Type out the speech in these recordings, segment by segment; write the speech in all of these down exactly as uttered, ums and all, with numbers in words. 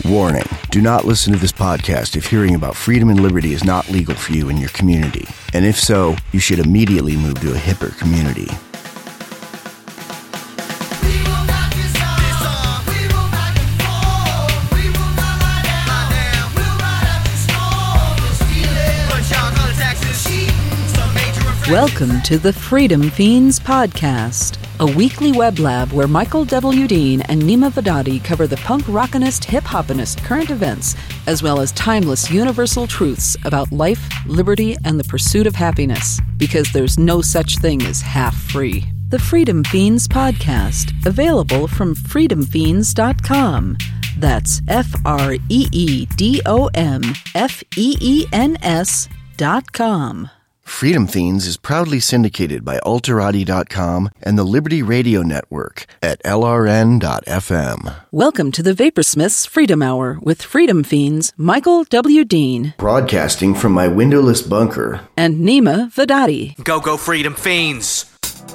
Warning, do not listen to this podcast if hearing about freedom and liberty is not legal for you in your community. And if so, you should immediately move to a hipper community. Welcome to the Freedom Fiends Podcast, a weekly web lab where Michael W. Dean and Nima Vadadi cover the punk rockinist, hip-hopinist current events, as well as timeless universal truths about life, liberty, and the pursuit of happiness, because there's no such thing as half-free. The Freedom Fiends Podcast, available from freedom fiends dot com. That's F R E E D O M F E E N S dot com. Freedom Fiends is proudly syndicated by Alterati dot com and the Liberty Radio Network at L R N dot F M. Welcome to the Vaporsmiths Freedom Hour with Freedom Fiends Michael W. Dean. Broadcasting from my windowless bunker. And Nima Vadadi. Go, go, Freedom Fiends!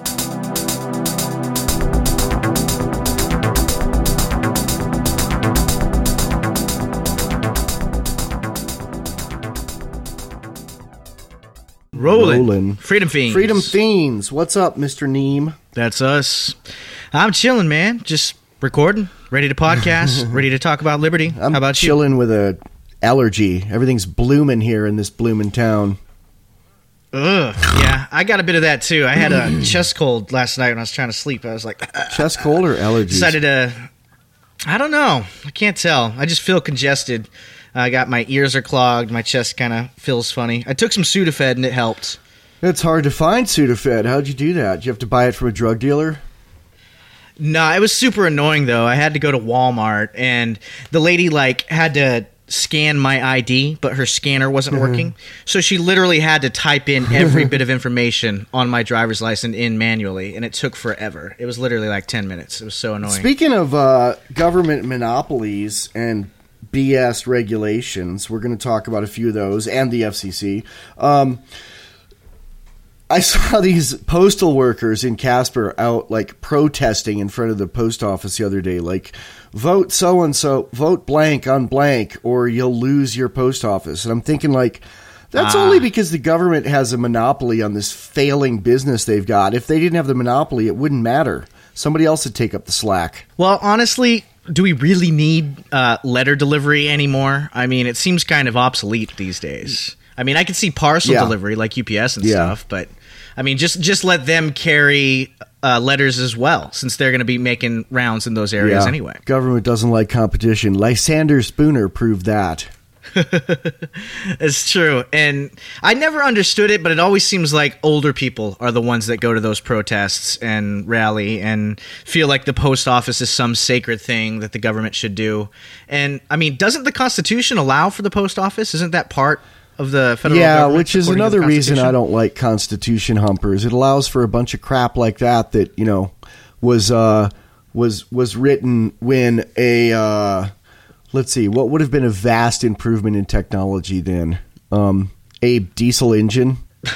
Rolling. Rolling. Freedom Fiends. Freedom Fiends. What's up, Mister Neem? That's us. I'm chilling, man. Just recording, ready to podcast, ready to talk about liberty. I'm How about chilling with a allergy. Everything's blooming here in this blooming town. you? Ugh. Yeah, I got a bit of that too. I had a chest cold last night when I was trying to sleep. I was like, chest cold or allergies? Decided to. I don't know. I can't tell. I just feel congested. I got my ears are clogged. My chest kind of feels funny. I took some Sudafed and it helped. It's hard to find Sudafed. How'd you do that? Did you have to buy it from a drug dealer? No, it was super annoying though. I had to go to Walmart and the lady like had to scan my I D, but her scanner wasn't working. So she literally had to type in every bit of information on my driver's license in manually, and it took forever. It was literally like ten minutes. It was so annoying. Speaking of uh, government monopolies and B S regulations, we're going to talk about a few of those, and the F C C. Um, I saw these postal workers in Casper out like protesting in front of the post office the other day, like, vote so-and-so, vote blank on blank, or you'll lose your post office. And I'm thinking, like, that's ah. only because the government has a monopoly on this failing business they've got. If they didn't have the monopoly, it wouldn't matter. Somebody else would take up the slack. Well, honestly, do we really need uh, letter delivery anymore? I mean, it seems kind of obsolete these days. I mean, I could see parcel yeah. delivery like U P S and yeah. stuff, but I mean, just just let them carry uh, letters as well, since they're going to be making rounds in those areas yeah. anyway. Government doesn't like competition. Lysander Spooner proved that. It's true. And I never understood it, but it always seems like older people are the ones that go to those protests and rally and feel like the post office is some sacred thing that the government should do. And I mean, doesn't the Constitution allow for the post office? Isn't that part of the federal yeah, government? Which is another reason I don't like Constitution humpers. It allows for a bunch of crap like that that, you know, was uh, was was written when a uh, let's see, what would have been a vast improvement in technology then? Um, a diesel engine.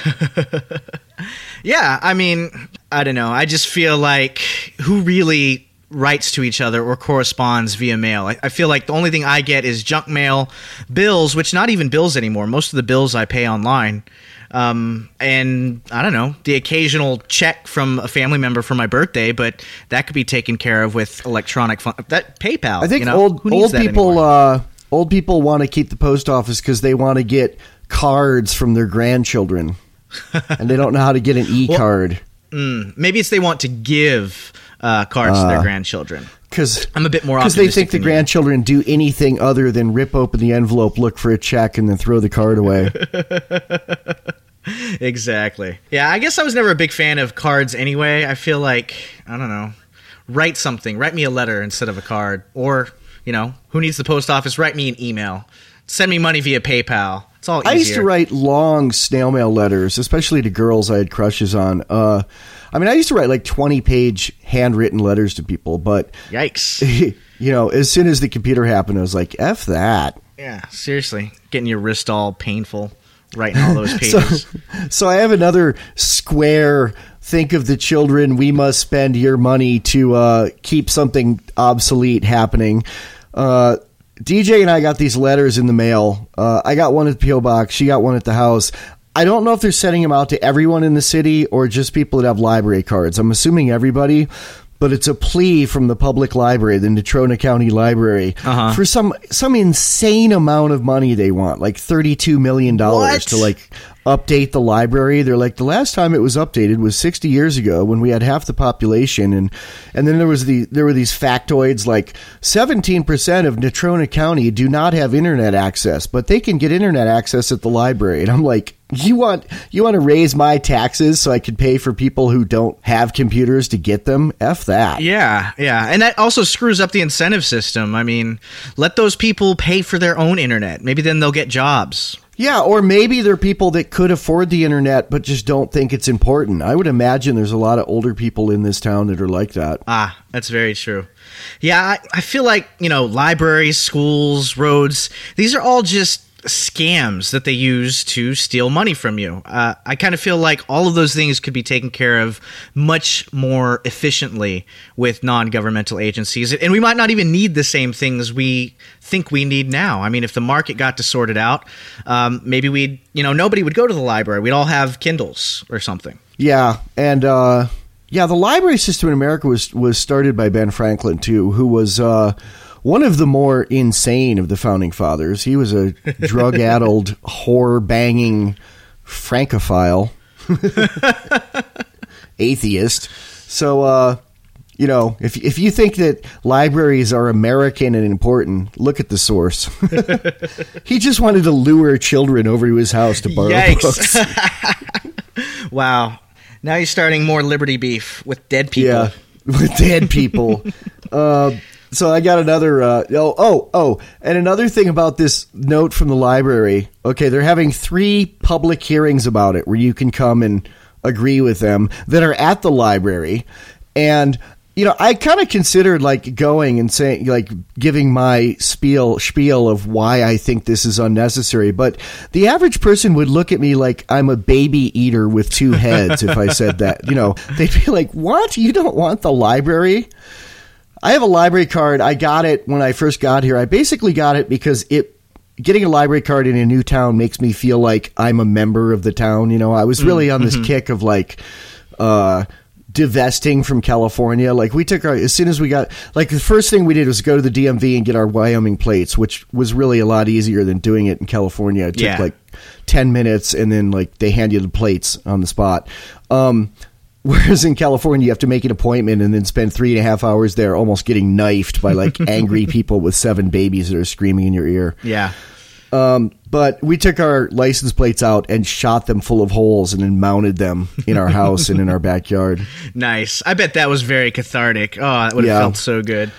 Yeah, I mean, I don't know. I just feel like who really writes to each other or corresponds via mail? I, I feel like the only thing I get is junk mail, bills, which not even bills anymore. Most of the bills I pay online. Um, and I don't know, the occasional check from a family member for my birthday, but that could be taken care of with electronic fun- that PayPal. I think you know? old Who needs old that people anymore? uh, old people want to keep the post office because they want to get cards from their grandchildren, and they don't know how to get an e-card. Well, mm, maybe it's they want to give uh, cards uh, to their grandchildren. Because I'm a bit more because they think the grandchildren do anything other than rip open the envelope, look for a check, and then throw the card away. Exactly. Yeah, I guess I was never a big fan of cards anyway. I feel like, I don't know, write something. Write me a letter instead of a card. Or, you know, who needs the post office? Write me an email. Send me money via PayPal. It's all easier. I used to write long snail mail letters, especially to girls I had crushes on. Uh, I mean, I used to write like twenty-page handwritten letters to people, but... Yikes. You know, as soon as the computer happened, I was like, F that. Yeah, seriously. Getting your wrist all painful. Writing all those pages. so, so I have another square, think of the children, we must spend your money to uh, keep something obsolete happening. Uh, D J and I got these letters in the mail. Uh, I got one at the P O box. She got one at the house. I don't know if they're sending them out to everyone in the city or just people that have library cards. I'm assuming everybody, but it's a plea from the public library, the Natrona County Library, Uh-huh. for some some insane amount of money they want, like thirty-two million dollars What? to like update the library. They're like, the last time it was updated was sixty years ago when we had half the population, and and then there was the there were these factoids like seventeen percent of Natrona County do not have internet access, but they can get internet access at the library. And I'm like, you want you want to raise my taxes so I can pay for people who don't have computers to get them? F that. Yeah, yeah. And that also screws up the incentive system. I mean, let those people pay for their own internet. Maybe then they'll get jobs. Yeah, or maybe they're people that could afford the internet but just don't think it's important. I would imagine there's a lot of older people in this town that are like that. Ah, that's very true. Yeah, I, I feel like, you know, libraries, schools, roads, these are all just scams that they use to steal money from you. Uh, I kind of feel like all of those things could be taken care of much more efficiently with non-governmental agencies. And we might not even need the same things we think we need now. I mean, if the market got to sort it out, um, maybe we'd, you know, nobody would go to the library. We'd all have Kindles or something. Yeah, and uh, yeah, the library system in America was was started by Ben Franklin too, who was uh, one of the more insane of the founding fathers. He was a drug-addled, whore-banging Francophile, atheist. So, uh, you know, if if you think that libraries are American and important, look at the source. He just wanted to lure children over to his house to borrow books. Wow. Now you're starting more Liberty beef with dead people. Yeah, with dead people. uh, so I got another, uh, oh, oh, oh, and another thing about this note from the library. Okay, they're having three public hearings about it where you can come and agree with them that are at the library. And, you know, I kind of considered like going and saying, like giving my spiel spiel of why I think this is unnecessary. But the average person would look at me like I'm a baby eater with two heads if I said that. You know, they'd be like, what? You don't want the library? I have a library card. I got it when I first got here. I basically got it because it getting a library card in a new town makes me feel like I'm a member of the town. You know, I was really on this mm-hmm. kick of like, uh, divesting from California. Like we took our, as soon as we got, like the first thing we did was go to the D M V and get our Wyoming plates, which was really a lot easier than doing it in California. It took yeah. like ten minutes and then like they hand you the plates on the spot. Um, whereas in California, you have to make an appointment and then spend three and a half hours there almost getting knifed by like angry people with seven babies that are screaming in your ear. Yeah. Um, but we took our license plates out and shot them full of holes and then mounted them in our house and in our backyard. Nice. I bet that was very cathartic. Oh, that would have Yeah. felt so good.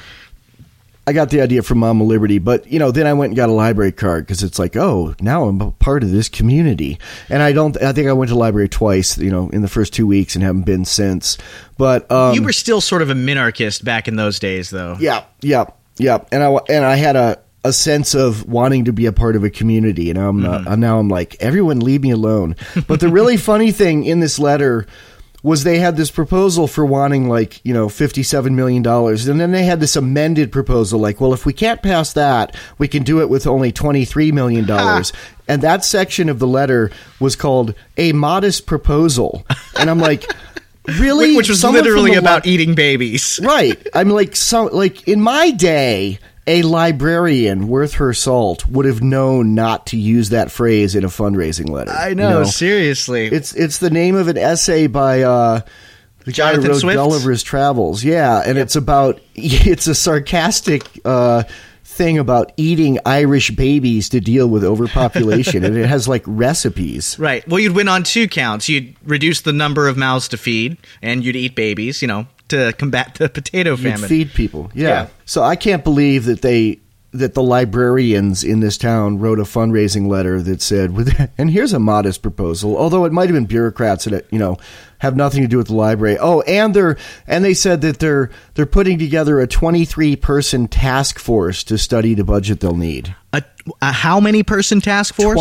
I got the idea from Mama Liberty, but, you know, then I went and got a library card because it's like, oh, now I'm a part of this community. And I don't, I think I went to the library twice, you know, in the first two weeks and haven't been since. But, um, you were still sort of a minarchist back in those days, though. Yeah, yeah, yeah. And I, and I had a, a sense of wanting to be a part of a community. And I'm not, mm-hmm. now I'm like, everyone leave me alone. But the really funny thing in this letter was they had this proposal for wanting like, you know, fifty-seven million dollars. And then they had this amended proposal like, well, if we can't pass that, we can do it with only twenty-three million dollars. And that section of the letter was called a modest proposal. And I'm like, really? Which was Someone literally the about li- eating babies. Right. I'm like, so like in my day, a librarian worth her salt would have known not to use that phrase in a fundraising letter. I know, you know? seriously. It's it's the name of an essay by uh, the guy Jonathan who wrote Swift? Gulliver's Travels. Yeah, and yep. it's about it's a sarcastic uh, thing about eating Irish babies to deal with overpopulation, and it has like recipes. Right. Well, you'd win on two counts. You'd reduce the number of mouths to feed, and you'd eat babies. You know, to combat the potato famine. You'd feed people. Yeah. Yeah. So I can't believe that they that the librarians in this town wrote a fundraising letter that said, and here's a modest proposal, although it might have been bureaucrats that, you know, have nothing to do with the library. Oh, and they're and they said that they're they're putting together a twenty-three person task force to study the budget they'll need. A, a how many person task force?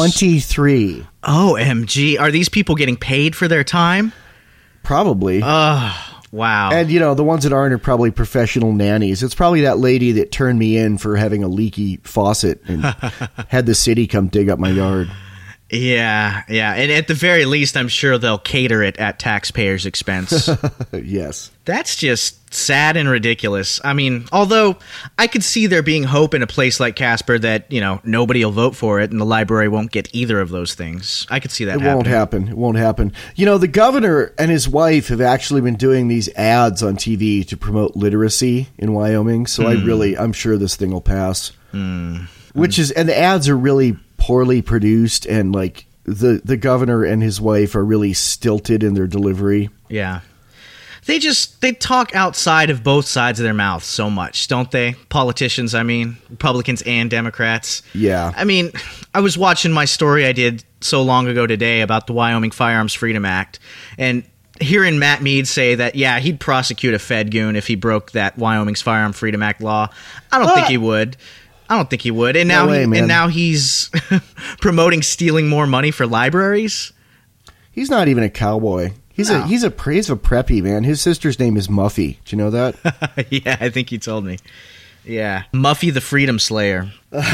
twenty-three. O M G. Are these people getting paid for their time? Probably. Uh, Wow. And, you know, the ones that aren't are probably professional nannies. It's probably that lady that turned me in for having a leaky faucet and had the city come dig up my yard. Yeah, yeah. And at the very least, I'm sure they'll cater it at taxpayers' expense. Yes. That's just sad and ridiculous. I mean, although I could see there being hope in a place like Casper that, you know, nobody will vote for it and the library won't get either of those things. I could see that It happening. won't happen. It won't happen. You know, the governor and his wife have actually been doing these ads on T V to promote literacy in Wyoming. So mm. I really, I'm sure this thing will pass. Mm. Which is, and the ads are really poorly produced, and like the the governor and his wife are really stilted in their delivery. Yeah. They just, they talk outside of both sides of their mouth so much, don't they? Politicians, I mean, Republicans and Democrats. Yeah. I mean, I was watching my story I did so long ago today about the Wyoming Firearms Freedom Act, and hearing Matt Mead say that, yeah, he'd prosecute a Fed goon if he broke that Wyoming's Firearm Freedom Act law. I don't ah. think he would. I don't think he would. And now, no way, he, man. and now he's promoting stealing more money for libraries. He's not even a cowboy. He's no. a he's a he's a preppy, man. His sister's name is Muffy. Do you know that? Yeah, I think you told me. Yeah, Muffy the Freedom Slayer.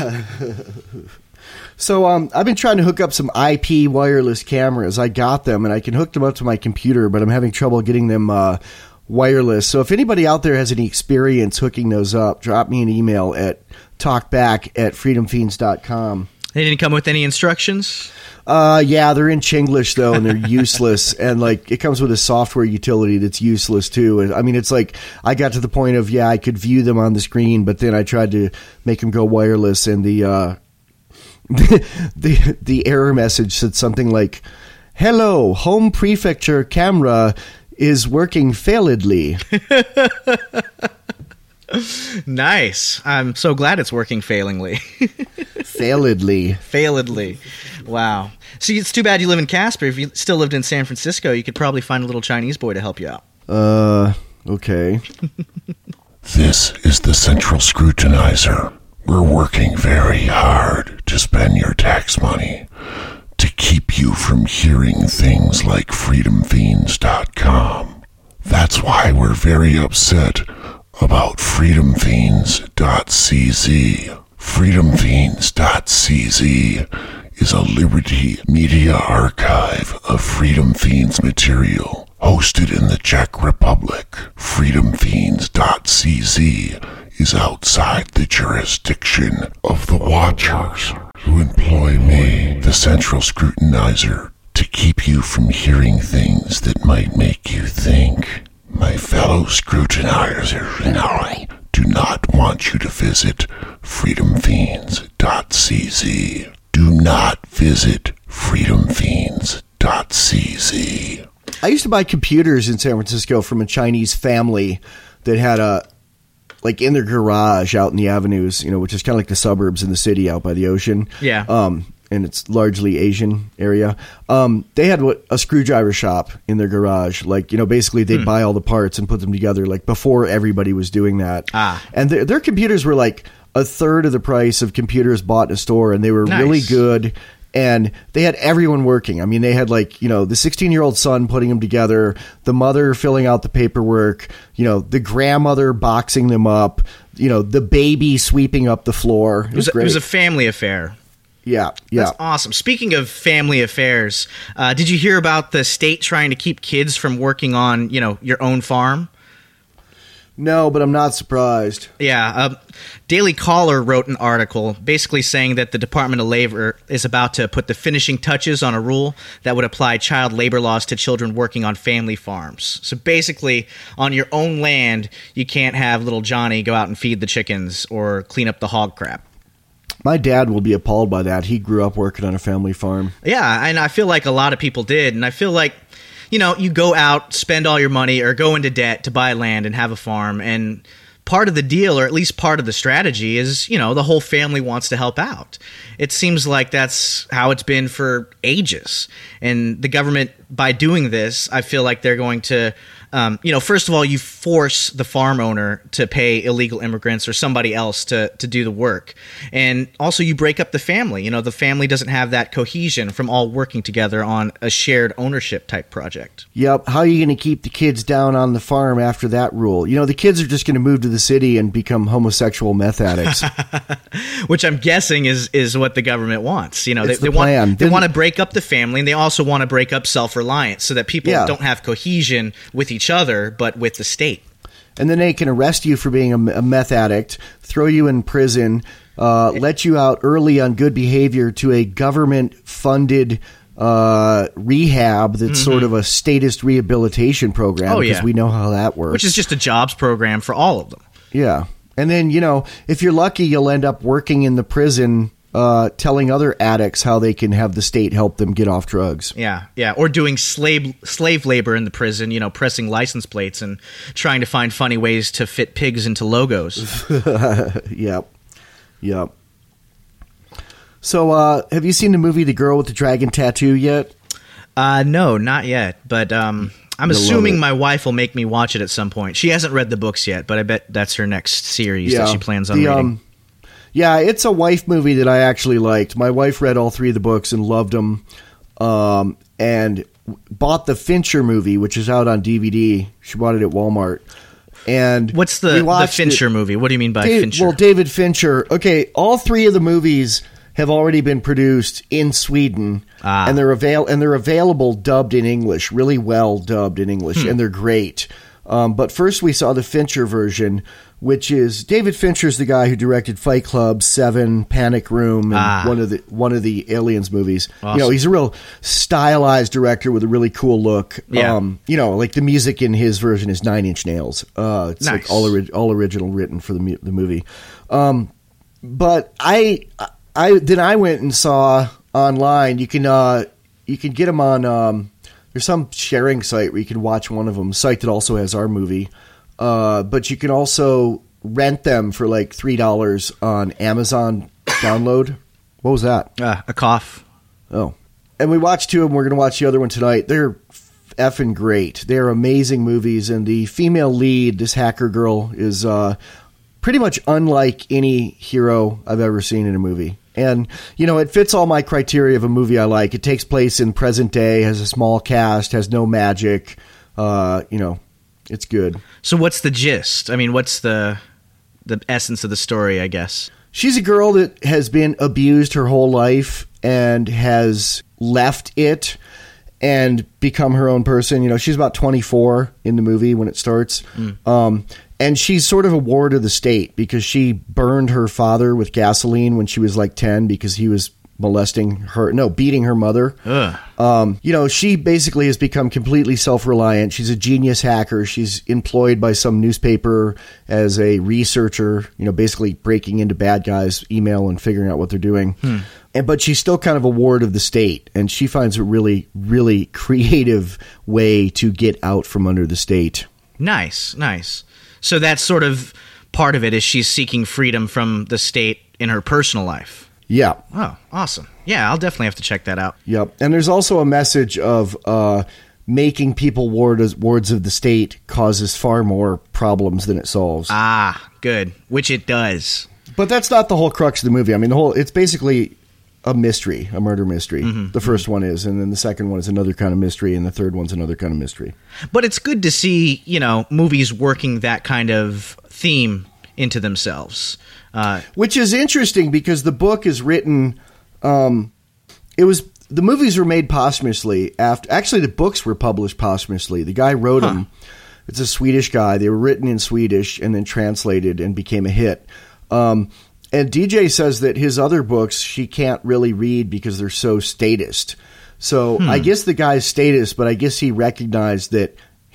So um, I've been trying to hook up some I P wireless cameras. I got them, and I can hook them up to my computer, but I'm having trouble getting them uh, wireless. So if anybody out there has any experience hooking those up, drop me an email at talkback at freedom fiends dot com. They didn't come with any instructions? Uh, yeah, they're in Chinglish, though, and they're useless. And, like, it comes with a software utility that's useless, too. And, I mean, it's like I got to the point of, yeah, I could view them on the screen, but then I tried to make them go wireless, and the uh, the, the error message said something like, "Hello, home prefecture camera is working failedly." Nice. I'm so glad it's working failingly. Failedly. Failedly. Wow. See, it's too bad you live in Casper. If you still lived in San Francisco, you could probably find a little Chinese boy to help you out. Uh, okay. This is the Central Scrutinizer. We're working very hard to spend your tax money to keep you from hearing things like freedom fiends dot com. That's why we're very upset about freedom fiends dot c z. freedom fiends dot c z is a Liberty Media archive of Freedom Fiends material hosted in the Czech Republic. freedom fiends dot c z is outside the jurisdiction of the Watchers, who employ me, the Central Scrutinizer, to keep you from hearing things that might make you think. My fellow scrutinizers and I do not want you to visit freedom fiends dot c z. Do not visit freedom fiends dot c z. I used to buy computers in San Francisco from a Chinese family that had a, like in their garage out in the avenues, you know, which is kind of like the suburbs in the city out by the ocean. Yeah. Um, and it's largely Asian area. Um, they had what a screwdriver shop in their garage. Like, you know, basically they'd hmm. buy all the parts and put them together, like before everybody was doing that. Ah. And their, their computers were like a third of the price of computers bought in a store, and they were Nice. really good. And they had everyone working. I mean, they had like, you know, the sixteen-year-old son putting them together, the mother filling out the paperwork, you know, the grandmother boxing them up, you know, the baby sweeping up the floor. It was, It was, a, great. it was a family affair. Yeah, yeah. That's awesome. Speaking of family affairs, uh, did you hear about the state trying to keep kids from working on, you know, your own farm? No, but I'm not surprised. Yeah, uh, Daily Caller wrote an article basically saying that the Department of Labor is about to put the finishing touches on a rule that would apply child labor laws to children working on family farms. So basically, on your own land, you can't have little Johnny go out and feed the chickens or clean up the hog crap. My dad will be appalled by that. He grew up working on a family farm. Yeah, and I feel like a lot of people did, and I feel like, you know, you go out, spend all your money, or go into debt to buy land and have a farm, and part of the deal, or at least part of the strategy, is, you know, the whole family wants to help out. It seems like that's how it's been for ages. And the government, by doing this, I feel like they're going to um, you know, first of all, you force the farm owner to pay illegal immigrants or somebody else to, to do the work. And also you break up the family. You know, the family doesn't have that cohesion from all working together on a shared ownership type project. Yep. How are you going to keep the kids down on the farm after that rule? You know, the kids are just going to move to the city and become homosexual meth addicts. Which I'm guessing is, is what the government wants. You know, It's they, the they want plan. they Then- want to break up the family, and they also want to break up self-reliance so that people Yeah. don't have cohesion with each other, but with the state. And then they can arrest you for being a, a meth addict, throw you in prison, uh, let you out early on good behavior to a government-funded uh, rehab that's sort of a statist rehabilitation program, Oh, because yeah. we know how that works. Which is just a jobs program for all of them. Yeah. And then, you know, if you're lucky, you'll end up working in the prison uh, telling other addicts how they can have the state help them get off drugs. Yeah, yeah. Or doing slave slave labor in the prison, you know, pressing license plates and trying to find funny ways to fit pigs into logos. Yep. Yep. So, uh, have you seen the movie The Girl with the Dragon Tattoo yet? Uh, no, not yet. But um, I'm You'll love assuming it. my wife will make me watch it at some point. She hasn't read the books yet, but I bet that's her next series that she plans on The, reading. um, yeah, it's a wife movie that I actually liked. My wife read all three of the books and loved them, um, and bought the Fincher movie, which is out on D V D. She bought it at Walmart. And What's we the, the watched Fincher it. movie? What do you mean by Dave- Fincher? Well, David Fincher. Okay, all three of the movies have already been produced in Sweden, Ah. and they're avail- and they're available dubbed in English, really well dubbed in English, Hmm. and they're great. Um, but first, we saw the Fincher version, which is David Fincher's the guy who directed Fight Club, Seven, Panic Room, and Ah. one of the one of the Aliens movies. You know, Awesome. he's a real stylized director with a really cool look. Yeah. Um, you know, like the music in his version is Nine Inch Nails. Uh, it's Nice. like all ori- all original written for the mu- the movie. Um, but I, I then I went and saw online. You can uh, you can get them on. Um, there's some sharing site where you can watch one of them. Site that also has our movie, uh, but you can also rent them for like three dollars on Amazon download. What was that? Uh, a cough. Oh, and we watched two of them. We're going to watch the other one tonight. They're effing great. They're amazing movies, and the female lead, this hacker girl, is uh, pretty much unlike any hero I've ever seen in a movie. And, you know, it fits all my criteria of a movie I like. It takes place in present day, has a small cast, has no magic. Uh, you know, it's good. So what's the gist? I mean, what's the the essence of the story, I guess? She's a girl that has been abused her whole life and has left it and become her own person. You know, she's about twenty-four in the movie when it starts. Um, and she's sort of a ward of the state because she burned her father with gasoline when she was like ten because he was molesting her, no, beating her mother. Ugh. Um, you know, she basically has become completely self-reliant. She's a genius hacker. She's employed by some newspaper as a researcher, you know, basically breaking into bad guys' email and figuring out what they're doing. Hmm. And but she's still kind of a ward of the state, and she finds a really, really creative way to get out from under the state. Nice, nice. So that's sort of part of it is she's seeking freedom from the state in her personal life. Yeah. Oh, awesome. Yeah, I'll definitely have to check that out. Yep. And there's also a message of uh, making people ward as, wards of the state causes far more problems than it solves. Ah, good. Which it does. But that's not the whole crux of the movie. I mean, the whole it's basically a mystery, a murder mystery. Mm-hmm. The first one is, and then the second one is another kind of mystery, and the third one's another kind of mystery. But it's good to see, you know, movies working that kind of theme into themselves. Uh, Which is interesting because the book is written. Um, it was the movies were made posthumously after. Actually, the books were published posthumously. The guy wrote Huh. them. It's a Swedish guy. They were written in Swedish and then translated and became a hit. Um, and D J says that his other books she can't really read because they're so statist. So I guess the guy's statist, but I guess he recognized that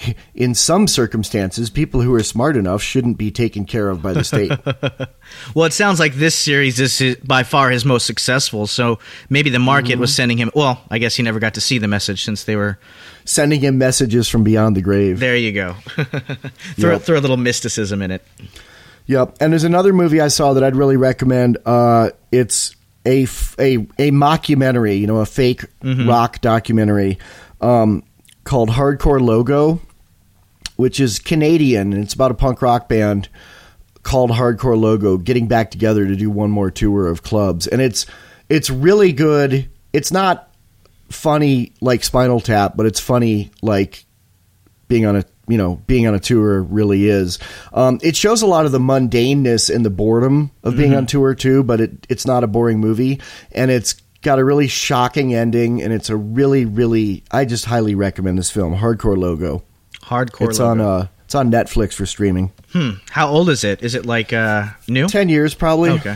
in some circumstances, people who are smart enough shouldn't be taken care of by the state. well, it sounds like this series is his, by far his most successful, so maybe the market Mm-hmm. was sending him... Well, I guess he never got to see the message since they were... Sending him messages from beyond the grave. There you go. throw, Yep. throw a little mysticism in it. Yep. And there's another movie I saw that I'd really recommend. Uh, it's a, f- a, a mockumentary, you know, a fake rock documentary um, called Hardcore Logo. which is Canadian, and it's about a punk rock band called Hardcore Logo getting back together to do one more tour of clubs. And it's it's really good. It's not funny like Spinal Tap, but it's funny like being on a you know being on a tour really is. Um, it shows a lot of the mundaneness and the boredom of being mm-hmm. on tour too, but it it's not a boring movie, and it's got a really shocking ending, and it's a really really I just highly recommend this film, Hardcore Logo. Hardcore it's Logo. on uh it's on Netflix for streaming. Hmm. How old is it? Is it like uh new? Ten years probably. Okay.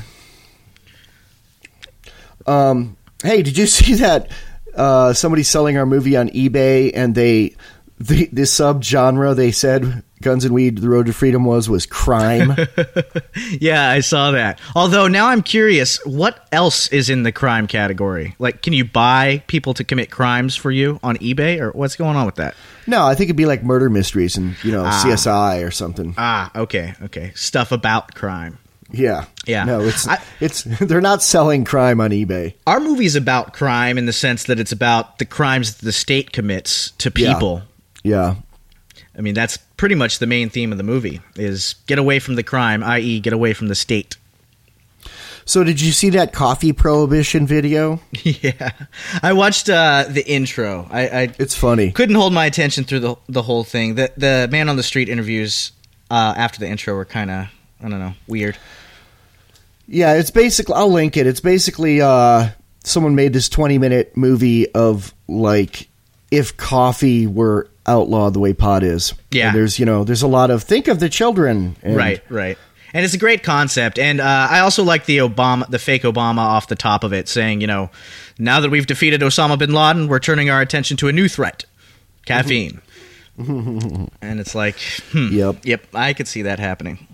Um. Hey, did you see that? Uh, somebody's selling our movie on eBay, and they the the subgenre they said Guns and Weed: The Road to Freedom was was crime. Yeah, I saw that. Although now I'm curious, what else is in the crime category? Like, can you buy people to commit crimes for you on eBay, or what's going on with that? No, I think it'd be like murder mysteries and you know ah. C S I or something. Ah, okay, okay, stuff about crime. Yeah, yeah. No, it's I, it's they're not selling crime on eBay. Our movie's about crime in the sense that it's about the crimes that the state commits to people. Yeah. yeah. I mean, that's pretty much the main theme of the movie: is get away from the crime, that is, get away from the state. So, did you see that coffee prohibition video? Yeah, I watched uh, the intro. I, I it's funny. Couldn't hold my attention through the the whole thing. The the man on the street interviews uh, after the intro were kind of, I don't know, weird. Yeah, it's basically, I'll link it. It's basically uh, someone made this twenty minute movie of like if coffee were outlawed the way pot is. Yeah. And there's, you know, there's a lot of think of the children. And right, right. And it's a great concept. And uh, I also like the Obama, the fake Obama off the top of it saying, you know, now that we've defeated Osama bin Laden, we're turning our attention to a new threat, caffeine. And it's like, hmm, yep. Yep, I could see that happening.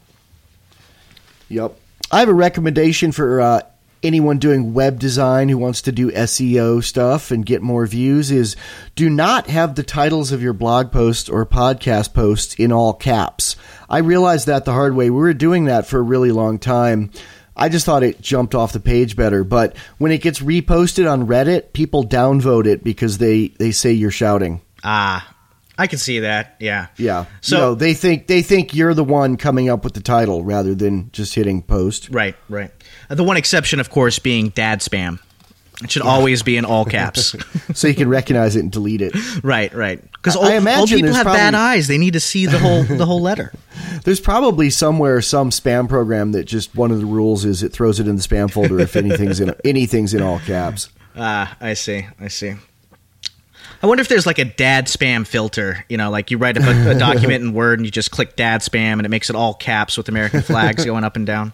Yep. I have a recommendation for uh, anyone doing web design who wants to do S E O stuff and get more views is do not have the titles of your blog posts or podcast posts in all caps. I realized that the hard way. We were doing that for a really long time. I just thought it jumped off the page better. But when it gets reposted on Reddit, people downvote it because they, they say you're shouting. Ah, I can see that. Yeah. Yeah. So you know, they think they think you're the one coming up with the title rather than just hitting post. Right, right. Uh, the one exception, of course, being dad spam. It should yeah. always be in all caps. So you can recognize it and delete it. Right, right. Because old, old people have probably, bad eyes. They need to see the whole the whole letter. There's probably somewhere some spam program that just one of the rules is it throws it in the spam folder if anything's in anything's in all caps. Ah, I see. I see. I wonder if there's like a dad spam filter, you know, like you write a, a document in Word and you just click dad spam and it makes it all caps with American flags going up and down.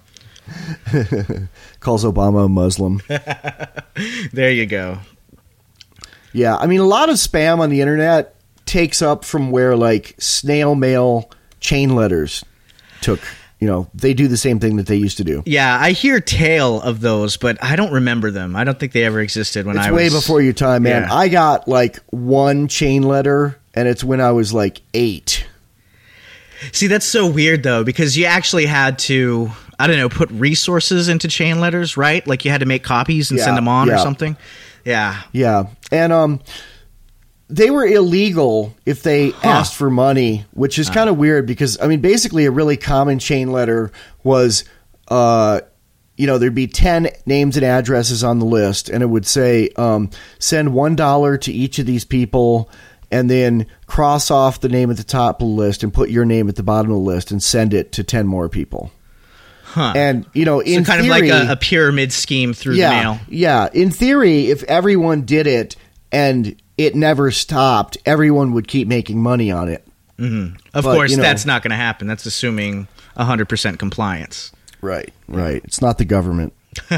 Calls Obama a Muslim. There you go. Yeah, I mean, a lot of spam on the internet takes up from where like snail mail chain letters took. You know, they do the same thing that they used to do. Yeah, I hear tale of those, but I don't remember them. I don't think they ever existed when it's I was... It's way before your time, man. Yeah. I got, like, one chain letter, and it's when I was, like, eight. See, that's so weird, though, because you actually had to, I don't know, put resources into chain letters, right? Like, you had to make copies and yeah, send them on yeah. or something? Yeah. Yeah, and, um... they were illegal if they huh. asked for money, which is kind of weird because, I mean, basically a really common chain letter was, uh, you know, there'd be ten names and addresses on the list, and it would say, um, send one dollar to each of these people, and then cross off the name at the top of the list and put your name at the bottom of the list and send it to ten more people. Huh. And, you know, in so kind theory, of like a, a pyramid scheme through yeah, the mail. Yeah. In theory, if everyone did it and it never stopped, everyone would keep making money on it. Mm-hmm. Of but, course, you know, that's not going to happen. That's assuming one hundred percent compliance. Right, right. It's not the government.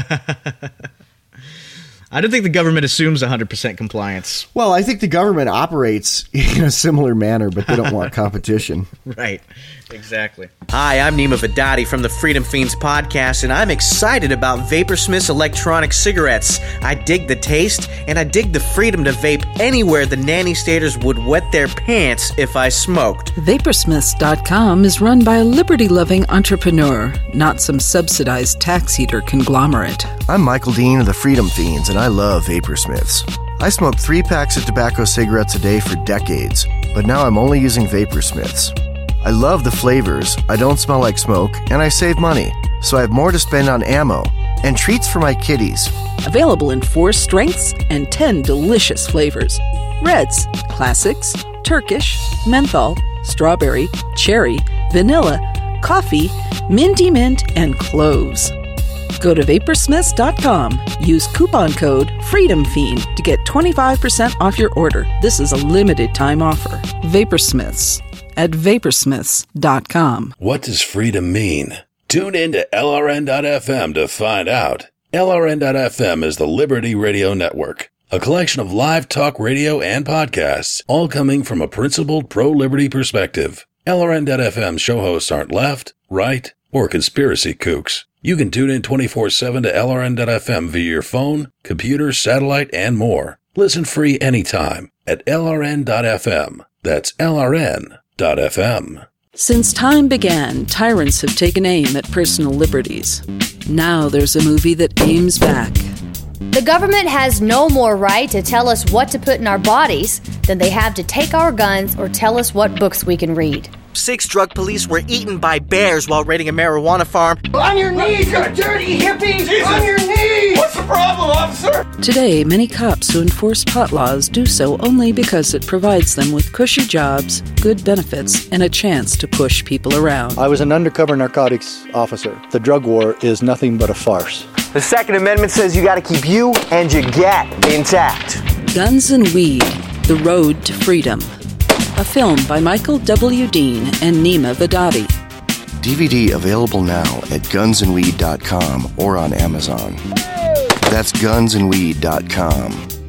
I don't think the government assumes one hundred percent compliance. Well, I think the government operates in a similar manner, but they don't want competition. Right, exactly. Hi, I'm Nima Vadadi from the Freedom Fiends podcast, and I'm excited about Vaporsmith's electronic cigarettes. I dig the taste, and I dig the freedom to vape anywhere the nanny staters would wet their pants if I smoked. Vaporsmiths dot com is run by a liberty-loving entrepreneur, not some subsidized tax eater conglomerate. I'm Michael Dean of the Freedom Fiends, and I love Vaporsmiths. I smoked three packs of tobacco cigarettes a day for decades, but now I'm only using Vaporsmiths. I love the flavors, I don't smell like smoke, and I save money, so I have more to spend on ammo and treats for my kitties. Available in four strengths and ten delicious flavors. Reds, classics, Turkish, menthol, strawberry, cherry, vanilla, coffee, minty mint, and cloves. Go to vaporsmiths dot com. Use coupon code FREEDOMFIEND to get twenty-five percent off your order. This is a limited time offer. Vaporsmiths at vaporsmiths dot com. What does freedom mean? Tune in to L R N dot F M to find out. L R N dot F M is the Liberty Radio Network, a collection of live talk radio and podcasts, all coming from a principled pro-liberty perspective. L R N dot F M show hosts aren't left, right, or conspiracy kooks. You can tune in twenty-four seven to L R N dot F M via your phone, computer, satellite, and more. Listen free anytime at L R N dot F M. That's L R N dot F M. Since time began, tyrants have taken aim at personal liberties. Now there's a movie that aims back. The government has no more right to tell us what to put in our bodies than they have to take our guns or tell us what books we can read. Six drug police were eaten by bears while raiding a marijuana farm. On your knees, you dirty hippies! Jesus. On your knees! What's the problem, officer? Today, many cops who enforce pot laws do so only because it provides them with cushy jobs, good benefits, and a chance to push people around. I was an undercover narcotics officer. The drug war is nothing but a farce. The Second Amendment says you gotta keep you and your gat intact. Guns and Weed, The Road to Freedom. A film by Michael W. Dean and Nima Vadadi. D V D available now at guns and weed dot com or on Amazon. That's guns and weed dot com.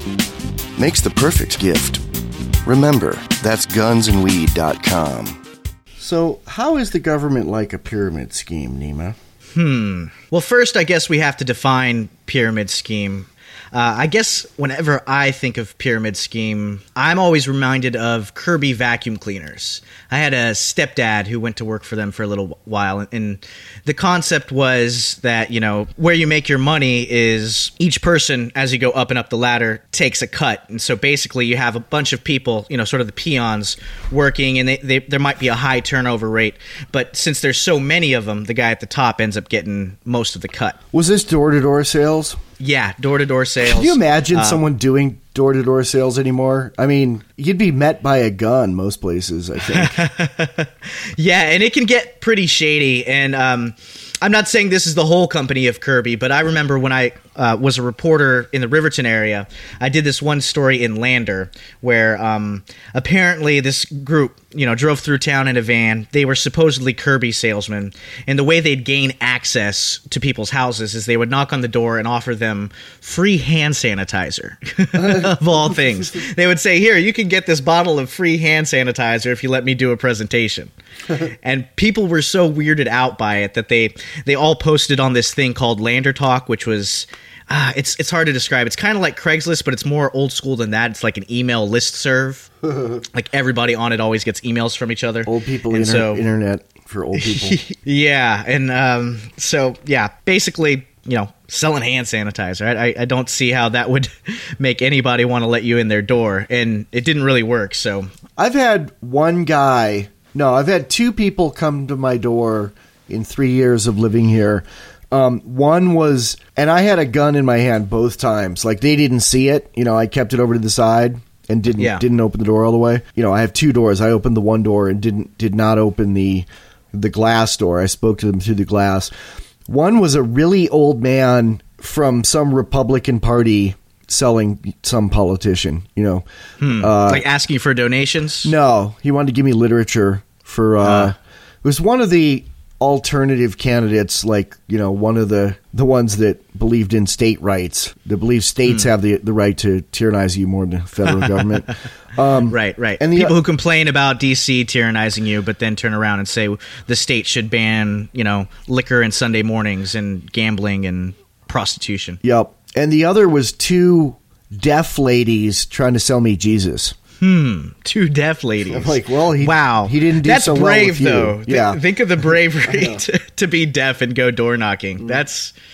Makes the perfect gift. Remember, that's guns and weed dot com. So, how is the government like a pyramid scheme, Nima? Hmm. Well, first, I guess we have to define pyramid scheme. Uh, I guess whenever I think of pyramid scheme, I'm always reminded of Kirby vacuum cleaners. I had a stepdad who went to work for them for a little while, and the concept was that, you know, where you make your money is each person, as you go up and up the ladder, takes a cut. And so basically you have a bunch of people, you know, sort of the peons working, and they, they, there might be a high turnover rate. But since there's so many of them, the guy at the top ends up getting most of the cut. Was this door-to-door sales? Yeah, door-to-door sales. Can you imagine um, someone doing door-to-door sales anymore? I mean, you'd be met by a gun most places, I think. Yeah, and it can get pretty shady. And um, I'm not saying this is the whole company of Kirby, but I remember when I uh, was a reporter in the Riverton area, I did this one story in Lander where um, apparently this group, you know, drove through town in a van. They were supposedly Kirby salesmen, and the way they'd gain access to people's houses is they would knock on the door and offer them free hand sanitizer, of all things. They would say, here, you can get this bottle of free hand sanitizer if you let me do a presentation. And people were so weirded out by it that they they all posted on this thing called Lander Talk, which was uh, it's it's hard to describe. It's kind of like Craigslist, but it's more old school than that. It's like an email listserv. Like everybody on it always gets emails from each other. Old people and inter- so, internet for old people. Yeah, and um, so yeah, basically, you know, selling hand sanitizer. I, I, I don't see how that would make anybody want to let you in their door, and it didn't really work. So I've had one guy. No, I've had two people come to my door in three years of living here. Um, one was, and I had a gun in my hand both times. Like, they didn't see it. You know, I kept it over to the side and didn't yeah. didn't open the door all the way. You know, I have two doors. I opened the one door and didn't did not open the the glass door. I spoke to them through the glass. One was a really old man from some Republican Party selling some politician, you know. Hmm. Uh, like asking for donations? No, he wanted to give me literature for, uh, uh. it was one of the alternative candidates, like, you know, one of the, the ones that believed in state rights, that believe states hmm. have the, the right to tyrannize you more than the federal government. Um, right, right. And the, people who complain about D C tyrannizing you, but then turn around and say the state should ban, you know, liquor and Sunday mornings and gambling and prostitution. Yep. And the other was two deaf ladies trying to sell me Jesus. Hmm. Two deaf ladies. I'm like, well, he, wow. he didn't do That's so brave, well with you. though. Yeah. Th- think of the bravery to, to be deaf and go door knocking. Mm. That's,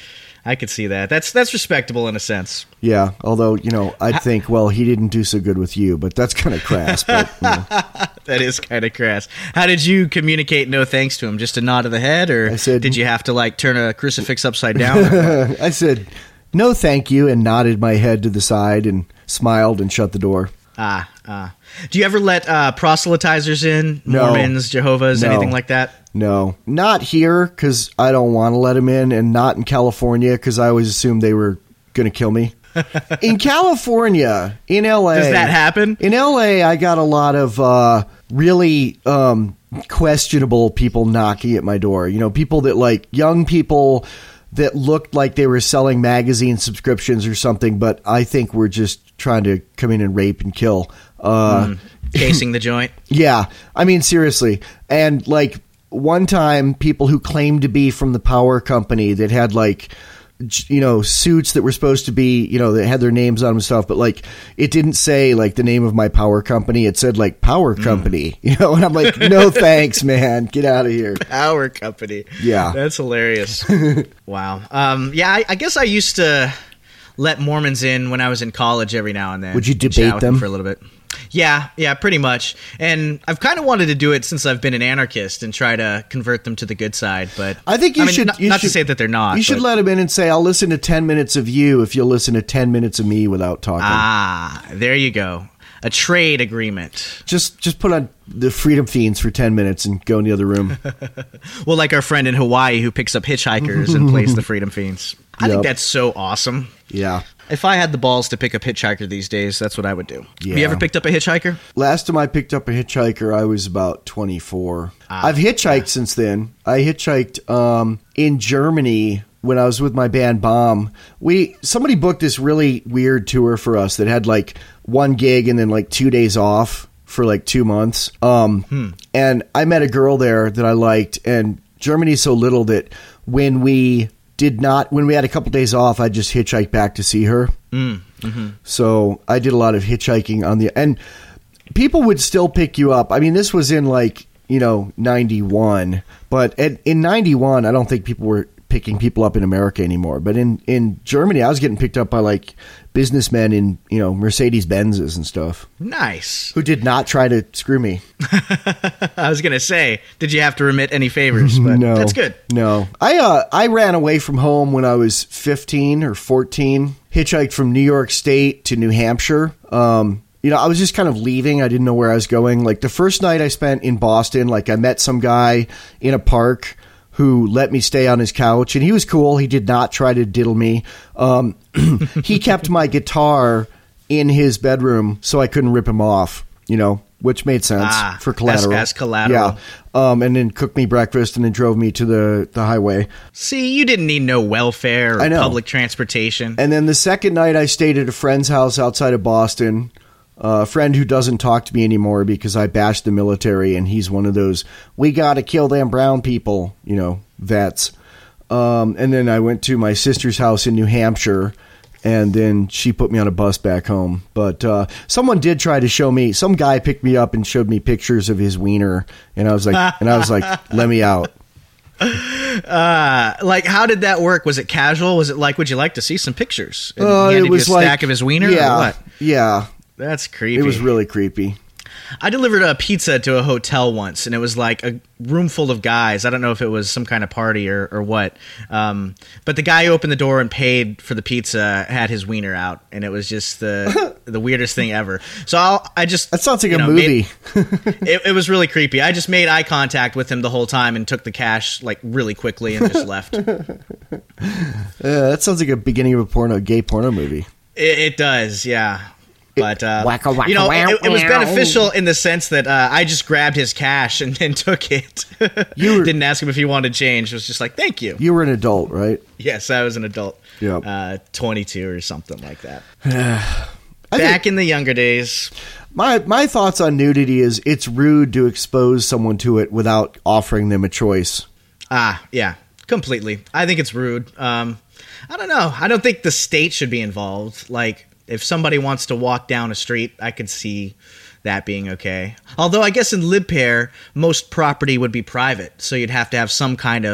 I could see that. That's that's respectable in a sense. Yeah, although, you know, I'd think, well, he didn't do so good with you, but that's kind of crass. But, you know. That is kind of crass. How did you communicate no thanks to him? Just a nod of the head, or I said, did you have to, like, turn a crucifix upside down? I said, no thank you, and nodded my head to the side and smiled and shut the door. Ah, ah. Do you ever let uh, proselytizers in? No. Mormons, Jehovah's, No. anything like that? No, not here because I don't want to let them in, and not in California because I always assumed they were going to kill me. In California, in L A. Does that happen? In L A, I got a lot of uh, really um, questionable people knocking at my door. You know, people that, like, young people that looked like they were selling magazine subscriptions or something, but I think were just trying to come in and rape and kill. Uh, mm, casing the joint? Yeah. I mean, seriously. And, like, one time, people who claimed to be from the power company that had, like, you know, suits that were supposed to be, you know, that had their names on them and stuff, but, like, it didn't say, like, the name of my power company. It said, like, power company, mm. you know, and I'm like, no thanks, man. Get out of here. Power company. Yeah. That's hilarious. Wow. Um, yeah, I, I guess I used to let Mormons in when I was in college every now and then. Would you debate them for a little bit? Yeah, yeah, pretty much. And I've kind of wanted to do it since I've been an anarchist and try to convert them to the good side. But I think you I mean, should. Not, you not should, to say that they're not. You should but, let them in and say, "I'll listen to ten minutes of you if you'll listen to ten minutes of me without talking." Ah, there you go. A trade agreement. Just, just put on the Freedom Fiends for ten minutes and go in the other room. Well, like our friend in Hawaii who picks up hitchhikers and plays the Freedom Fiends. I Yep. think that's so awesome. Yeah. If I had the balls to pick up hitchhiker these days, that's what I would do. Yeah. Have you ever picked up a hitchhiker? Last time I picked up a hitchhiker, I was about twenty-four. Ah, I've hitchhiked yeah. since then. I hitchhiked um, in Germany when I was with my band Bomb. We somebody booked this really weird tour for us that had like one gig and then like two days off for like two months. Um, hmm. And I met a girl there that I liked, and Germany's so little that when we did not, when we had a couple days off, I just hitchhiked back to see her. Mm, mm-hmm. So I did a lot of hitchhiking on the, and people would still pick you up. I mean, this was in like, you know, ninety-one, but at, in ninety-one, I don't think people were picking people up in America anymore. But in, in Germany, I was getting picked up by like businessmen in, you know, Mercedes Benzes and stuff. Nice. Who did not try to screw me. I was going to say, did you have to remit any favors? But no, that's good. No. I, uh, I ran away from home when I was fifteen or fourteen, hitchhiked from New York State to New Hampshire. Um, You know, I was just kind of leaving. I didn't know where I was going. Like the first night I spent in Boston, like I met some guy in a park who let me stay on his couch, and he was cool. He did not try to diddle me. Um, he kept my guitar in his bedroom so I couldn't rip him off, you know, which made sense ah, for collateral. As, as collateral. Yeah. Um, and then cooked me breakfast and then drove me to the, the highway. See, you didn't need no welfare or I know. public transportation. And then the second night I stayed at a friend's house outside of Boston. Uh, a friend who doesn't talk to me anymore because I bashed the military, and he's one of those, we got to kill them brown people, you know, vets. Um, and then I went to my sister's house in New Hampshire, and then she put me on a bus back home. But uh, someone did try to show me, some guy picked me up and showed me pictures of his wiener, and I was like, and I was like, let me out. Uh, like, how did that work? Was it casual? Was it like, would you like to see some pictures? And Uh, he handed it was you a like, stack of his wiener yeah, or what? Yeah. That's creepy. It was really creepy. I delivered a pizza to a hotel once, and it was like a room full of guys. I don't know if it was some kind of party or, or what. Um, but the guy who opened the door and paid for the pizza had his wiener out, and it was just the the weirdest thing ever. So I'll, I just... That sounds like you a know, movie. Made, it, it was really creepy. I just made eye contact with him the whole time and took the cash like really quickly and just left. Uh, that sounds like a beginning of a porno, gay porno movie. It, it does, yeah. But, uh, wacka, wacka, you know, wow, it, it was wow. beneficial in the sense that uh, I just grabbed his cash and then took it. You were, didn't ask him if he wanted change. It was just like, thank you. You were an adult, right? Yes, I was an adult. Yep. Uh, twenty-two or something like that. I Back think in the younger days. My, my thoughts on nudity is it's rude to expose someone to it without offering them a choice. Ah, yeah, completely. I think it's rude. Um, I don't know. I don't think the state should be involved. Like, if somebody wants to walk down a street, I could see that being okay. Although I guess in LibPair, most property would be private, so you'd have to have some kind of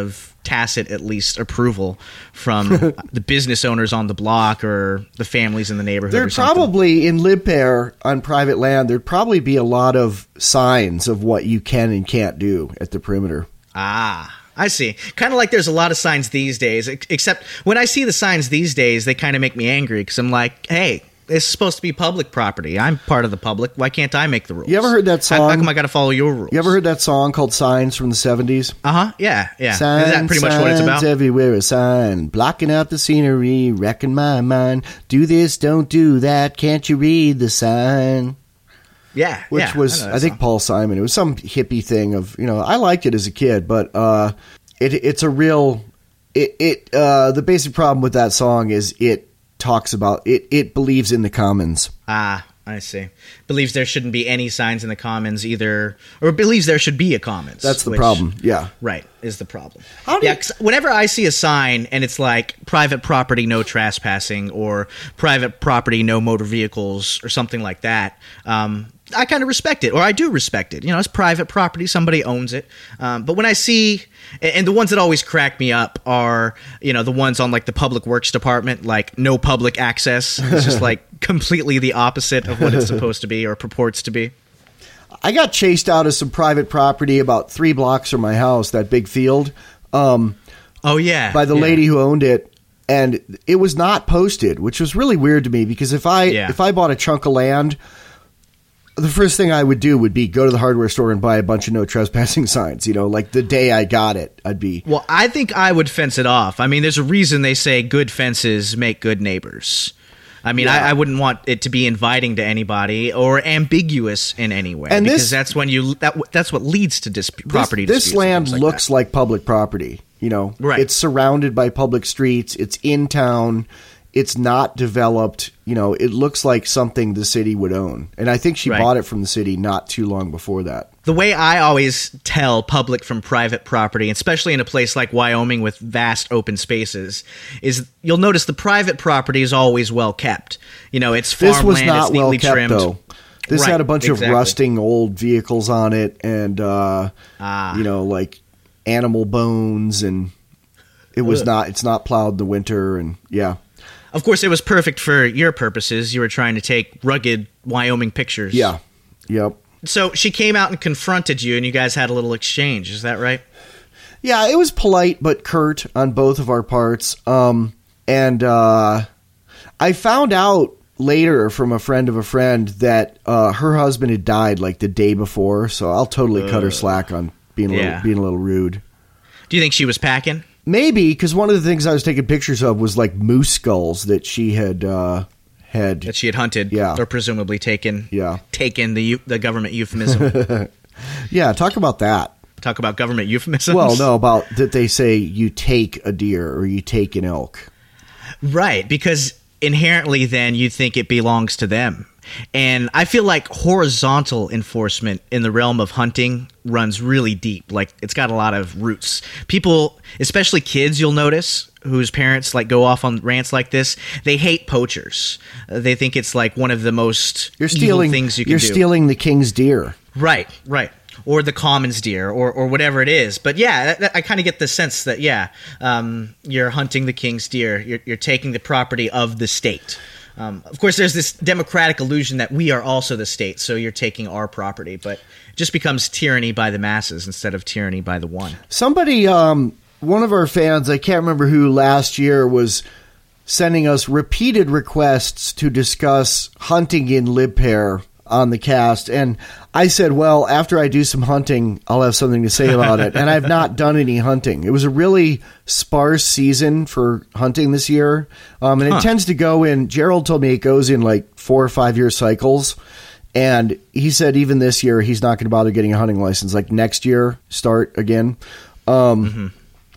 tacit, at least, approval from the business owners on the block or the families in the neighborhood. There'd or something. probably, in Liebherr, on private land, there'd probably be a lot of signs of what you can and can't do at the perimeter. Ah, I see. Kind of like there's a lot of signs these days, ex- except when I see the signs these days, they kind of make me angry because I'm like, hey, it's supposed to be public property. I'm part of the public. Why can't I make the rules? You ever heard that song? How, how come I got to follow your rules? You ever heard that song called Signs from the seventies? Uh-huh, yeah, yeah. Signs, Is that pretty much what it's about? Signs everywhere, a sign, blocking up the scenery, wrecking my mind. Do this, don't do that, can't you read the sign? Yeah, Which yeah, was, I, I, think, song. Paul Simon. It was some hippie thing of, you know, I liked it as a kid, but uh, it, it's a real, it, it uh, the basic problem with that song is it talks about, it, it believes in the commons. Ah, I see. Believes there shouldn't be any signs in the commons either, or believes there should be a commons. That's the which, problem, yeah. Right, is the problem. How do yeah, you- 'cause whenever I see a sign and it's like private property, no trespassing, or private property, no motor vehicles, or something like that, um, I kind of respect it, or I do respect it. You know, it's private property, somebody owns it. Um, but when I see, and the ones that always crack me up are, you know, the ones on like the public works department, like no public access. It's just like completely the opposite of what it's supposed to be or purports to be. I got chased out of some private property about three blocks from my house, that big field. Um, oh, yeah. By the yeah. lady who owned it. And it was not posted, which was really weird to me because if I Yeah. if I bought a chunk of land, the first thing I would do would be go to the hardware store and buy a bunch of no trespassing signs. You know, like the day I got it, I'd be. Well, I think I would fence it off. I mean, there's a reason they say good fences make good neighbors. I mean, Yeah. I, I wouldn't want it to be inviting to anybody or ambiguous in any way, And because this- that's when you that that's what leads to dis- property This, this disputes and land things like looks that. like public property. You know, Right. It's surrounded by public streets. It's in town. It's not developed. You know, it looks like something the city would own. And I think she Right. bought it from the city not too long before that. The way I always tell public from private property, especially in a place like Wyoming with vast open spaces, is you'll notice the private property is always well kept. You know, it's farmland, This was not it's neatly well kept, trimmed. though. This Right, had a bunch exactly. of rusting old vehicles on it, and uh, Ah. you know, like animal bones, and it was Ugh. not. It's not plowed in the winter, and yeah, Of course, it was perfect for your purposes. You were trying to take rugged Wyoming pictures. yeah, yep. So she came out and confronted you, and you guys had a little exchange. Is that right? Yeah, it was polite but curt on both of our parts. Um, and uh, I found out later from a friend of a friend that uh, her husband had died like the day before. So I'll totally cut her slack on being a Yeah. little, being a little rude. Do you think she was packing? Maybe, because one of the things I was taking pictures of was like moose skulls that she had uh, had. That she had hunted, Yeah. or presumably taken, Yeah. taken the eu- the government euphemism. Yeah, talk about that. Talk about government euphemisms. Well, no, about that they say you take a deer or you take an elk. Right, because inherently then you think it belongs to them. And I feel like horizontal enforcement in the realm of hunting runs really deep. Like, it's got a lot of roots. People, especially kids, you'll notice, whose parents like go off on rants like this, they hate poachers. Uh, they think it's like one of the most You're evil stealing things you can You're do. stealing the king's deer. Right, right. Or the commons deer, or, or whatever it is. But yeah, that, that, I kind of get the sense that, yeah, um, you're hunting the king's deer. You're, you're taking the property of the state. Um, of course, there's this democratic illusion that we are also the state, so you're taking our property. But it just becomes tyranny by the masses instead of tyranny by the one. Somebody, um, one of our fans, I can't remember who, last year was sending us repeated requests to discuss hunting in Liebherr on the cast. And I said, well, after I do some hunting, I'll have something to say about it. And I've not done any hunting. It was a really sparse season for hunting this year. Um, and Huh. it tends to go in, Gerald told me it goes in like four or five year cycles. And he said even this year, he's not going to bother getting a hunting license. Like next year, start again. Um, Mm-hmm.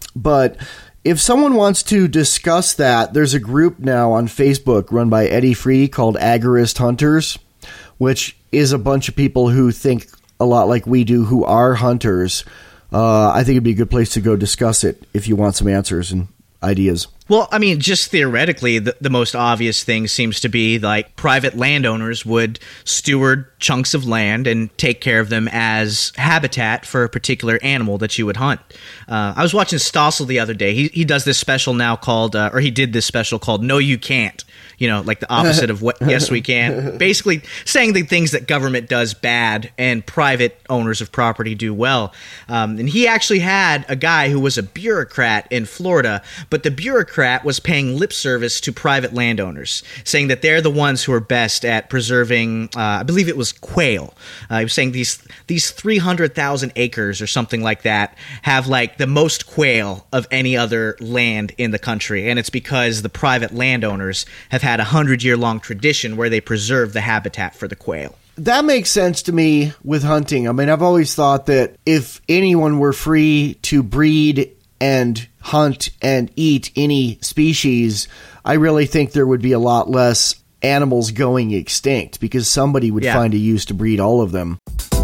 But if someone wants to discuss that, there's a group now on Facebook run by Eddie Free called Agorist Hunters, which is a bunch of people who think a lot like we do, who are hunters. Uh, I think it'd be a good place to go discuss it if you want some answers and ideas. Well, I mean, just theoretically, the, the most obvious thing seems to be like private landowners would steward chunks of land and take care of them as habitat for a particular animal that you would hunt. Uh, I was watching Stossel the other day. He he does this special now called, uh, or he did this special called No You Can't. You know, like the opposite of what Yes We Can. Basically saying the things that government does bad and private owners of property do well. Um, and he actually had a guy who was a bureaucrat in Florida, but the bureaucrat was paying lip service to private landowners, saying that they're the ones who are best at preserving, uh, I believe it was quail. Uh, he was saying these these three hundred thousand acres or something like that have like the most quail of any other land in the country. And it's because the private landowners have had a hundred-year-long tradition where they preserve the habitat for the quail. That makes sense to me with hunting. I mean, I've always thought that if anyone were free to breed and hunt and eat any species, I really think there would be a lot less animals going extinct because somebody would Yeah. find a use to breed all of them.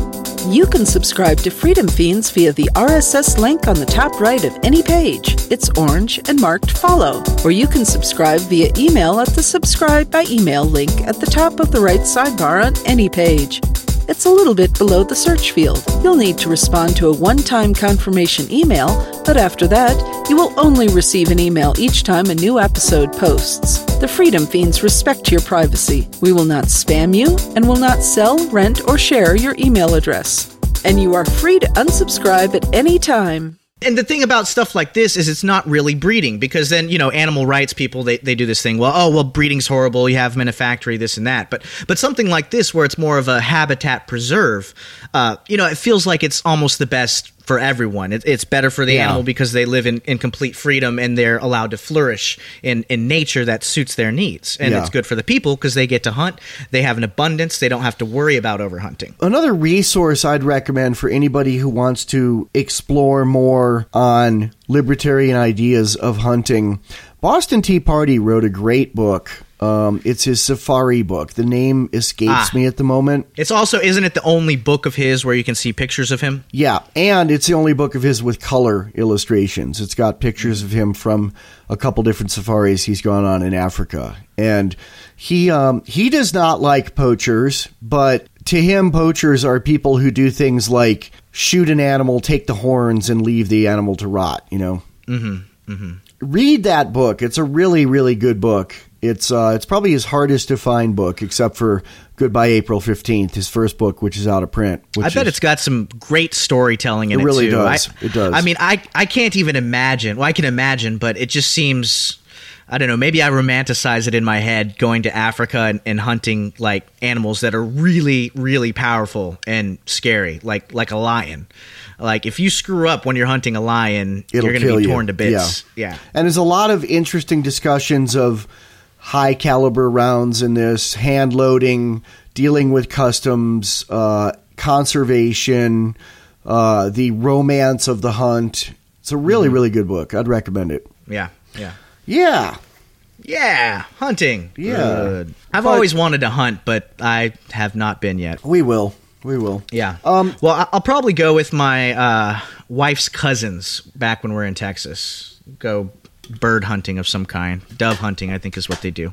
You can subscribe to Freedom Fiends via the R S S link on the top right of any page. It's orange and marked follow. Or you can subscribe via email at the subscribe by email link at the top of the right sidebar on any page. It's a little bit below the search field. You'll need to respond to a one-time confirmation email, but after that, you will only receive an email each time a new episode posts. The Freedom Fiends respect your privacy. We will not spam you and will not sell, rent, or share your email address. And you are free to unsubscribe at any time. And the thing about stuff like this is it's not really breeding, because then, you know, animal rights people, they, they do this thing, well, oh, well, breeding's horrible, you have them in a factory, this and that. But but something like this where it's more of a habitat preserve, uh, you know, it feels like it's almost the best for everyone. It, it's better for the Yeah. animal because they live in, in complete freedom and they're allowed to flourish in, in nature that suits their needs. And Yeah. it's good for the people because they get to hunt, they have an abundance, they don't have to worry about overhunting. Another resource I'd recommend for anybody who wants to explore more on libertarian ideas of hunting, Boston Tea Party wrote a great book. Um, it's his safari book. The name escapes Ah. me at the moment. It's also, isn't it the only book of his where you can see pictures of him? Yeah, and it's the only book of his with color illustrations. It's got pictures of him from a couple different safaris he's gone on in Africa. And he um, he does not like poachers, but to him, poachers are people who do things like shoot an animal, take the horns, and leave the animal to rot, you know? Mm-hmm. Mm-hmm. Read that book. It's a really, really good book. It's uh, it's probably his hardest to find book, except for Goodbye April fifteenth, his first book, which is out of print. Which I bet is, it's got some great storytelling in It it, really too. does. I, It does. I mean, I, I can't even imagine. Well, I can imagine, but it just seems, I don't know, maybe I romanticize it in my head going to Africa and, and hunting like animals that are really, really powerful and scary, like like a lion. Like if you screw up when you're hunting a lion, It'll you're going to kill be you. torn to bits. Yeah. yeah. And there's a lot of interesting discussions of high caliber rounds in this, hand loading, dealing with customs, uh, conservation, uh, the romance of the hunt. It's a really, Mm-hmm. really good book. I'd recommend it. Yeah. Yeah. Yeah. Yeah. Hunting. Yeah. Good. I've But- always wanted to hunt, but I have not been yet. We will. We will. Yeah. Um, well, I- I'll probably go with my uh, wife's cousins back when we're in Texas. Go bird hunting of some kind. Dove hunting, I think, is what they do.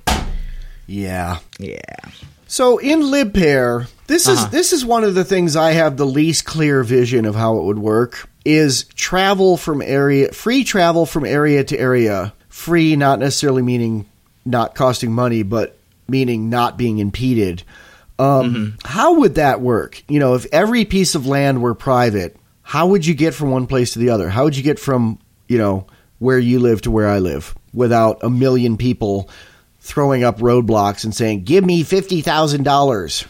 Yeah. Yeah. So in LibPair, this is Uh-huh. this is one of the things I have the least clear vision of how it would work, is travel from area, free travel from area to area. Free not necessarily meaning not costing money, but meaning not being impeded. Um, Mm-hmm. How would that work? You know, if every piece of land were private, how would you get from one place to the other? How would you get from, you know, where you live to where I live without a million people throwing up roadblocks and saying, give me fifty thousand dollars?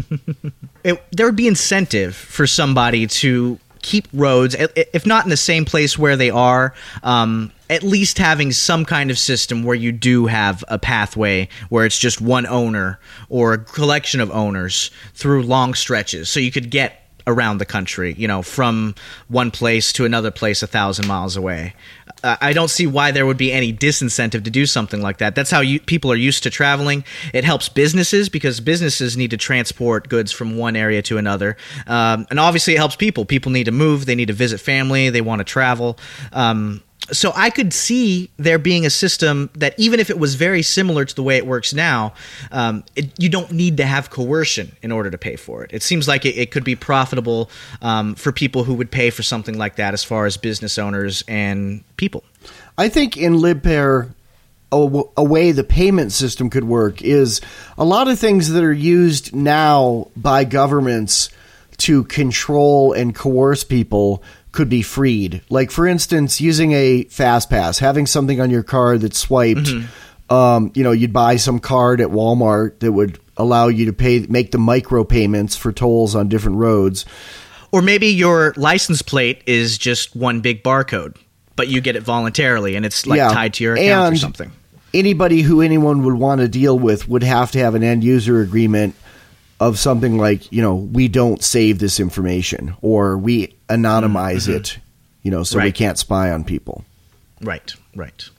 It, there would be incentive for somebody to keep roads, i- if not in the same place where they are, um, at least having some kind of system where you do have a pathway where it's just one owner or a collection of owners through long stretches. So you could get around the country, you know, from one place to another place a thousand miles away. Uh, I don't see why there would be any disincentive to do something like that. That's how you, people are used to traveling. It helps businesses because businesses need to transport goods from one area to another. Um, and obviously it helps people. People need to move. They need to visit family. They want to travel. Um, so I could see there being a system that even if it was very similar to the way it works now, um, it, you don't need to have coercion in order to pay for it. It seems like it, it could be profitable um, for people who would pay for something like that as far as business owners and people. I think in LibPair, a, a way the payment system could work is a lot of things that are used now by governments to control and coerce people could be freed. Like, for instance, using a fast pass, having something on your card that's swiped. Mm-hmm. Um, you know, you'd buy some card at Walmart that would allow you to pay, make the micro payments for tolls on different roads. Or maybe your license plate is just one big barcode, but you get it voluntarily and it's like yeah. tied to your account and or something. Anybody who anyone would want to deal with would have to have an end user agreement of something like, you know, we don't save this information or we anonymize mm-hmm. it, you know, so right. we can't spy on people. Right, right.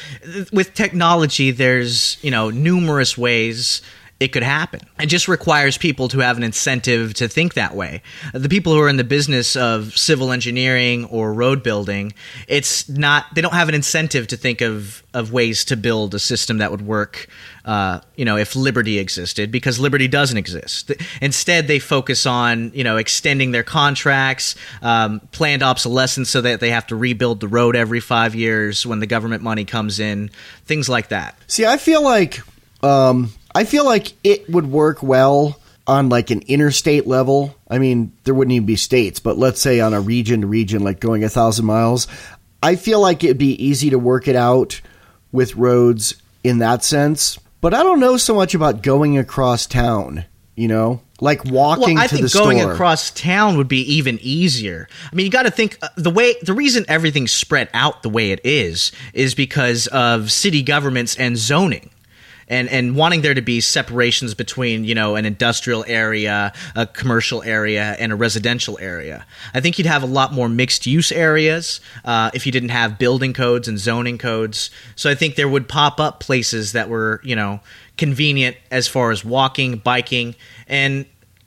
With technology, there's, you know, numerous ways it could happen. It just requires people to have an incentive to think that way. The people who are in the business of civil engineering or road building, it's not, they don't have an incentive to think of, of ways to build a system that would work, uh, you know, if liberty existed, because liberty doesn't exist. Instead, they focus on, you know, extending their contracts, um, planned obsolescence so that they have to rebuild the road every five years when the government money comes in, things like that. See, I feel like, um, I feel like it would work well on like an interstate level. I mean, there wouldn't even be states, but let's say on a region to region, like going a thousand miles. I feel like it'd be easy to work it out with roads in that sense. But I don't know so much about going across town, you know, like walking well, I to think the store. Going across town would be even easier. I mean, you got to think uh, the way the reason everything's spread out the way it is is because of city governments and zoning. And and wanting there to be separations between, you know, an industrial area, a commercial area, and a residential area. I think you'd have a lot more mixed-use areas uh, if you didn't have building codes and zoning codes. So I think there would pop up places that were, you know, convenient as far as walking, biking, and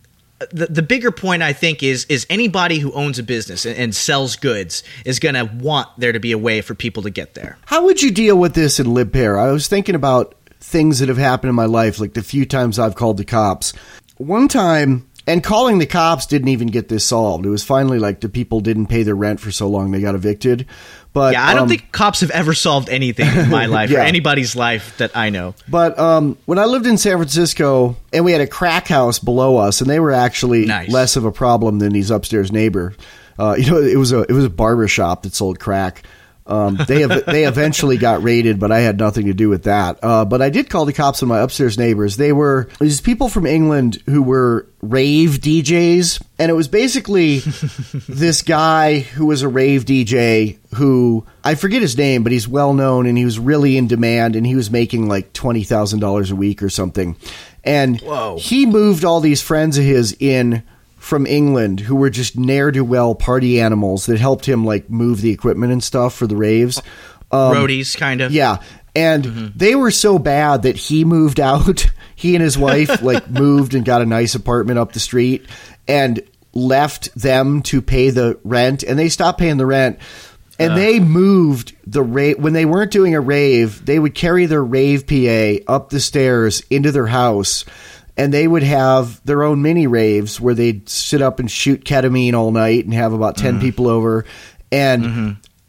the the bigger point I think is is anybody who owns a business and, and sells goods is going to want there to be a way for people to get there. How would you deal with this in LibPair? I was thinking about things that have happened in my life, like the few times I've called the cops. One time, and calling the cops didn't even get this solved. It was finally like the people didn't pay their rent for so long they got evicted. But yeah, I don't um, think cops have ever solved anything in my life yeah. or anybody's life that I know. But um, when I lived in San Francisco, and we had a crack house below us, and they were actually nice. less of a problem than these upstairs neighbor. Uh, you know, it was a it was a barber shop that sold crack. Um, they have, they eventually got raided, but I had nothing to do with that. Uh, but I did call the cops on my upstairs neighbors. They were these people from England who were rave D Js, and it was basically this guy who was a rave D J who, I forget his name, but he's well known and he was really in demand, and he was making like twenty thousand dollars a week or something. And Whoa. he moved all these friends of his in from England who were just ne'er-do-well party animals that helped him like move the equipment and stuff for the raves. Um, Roadies, kind of. Yeah. And mm-hmm. they were so bad that he moved out. He and his wife like moved and got a nice apartment up the street and left them to pay the rent, and they stopped paying the rent. And uh. they moved the rave. When they weren't doing a rave, they would carry their rave P A up the stairs into their house. And they would have their own mini raves where they'd sit up and shoot ketamine all night and have about ten mm. people over. And mm-hmm.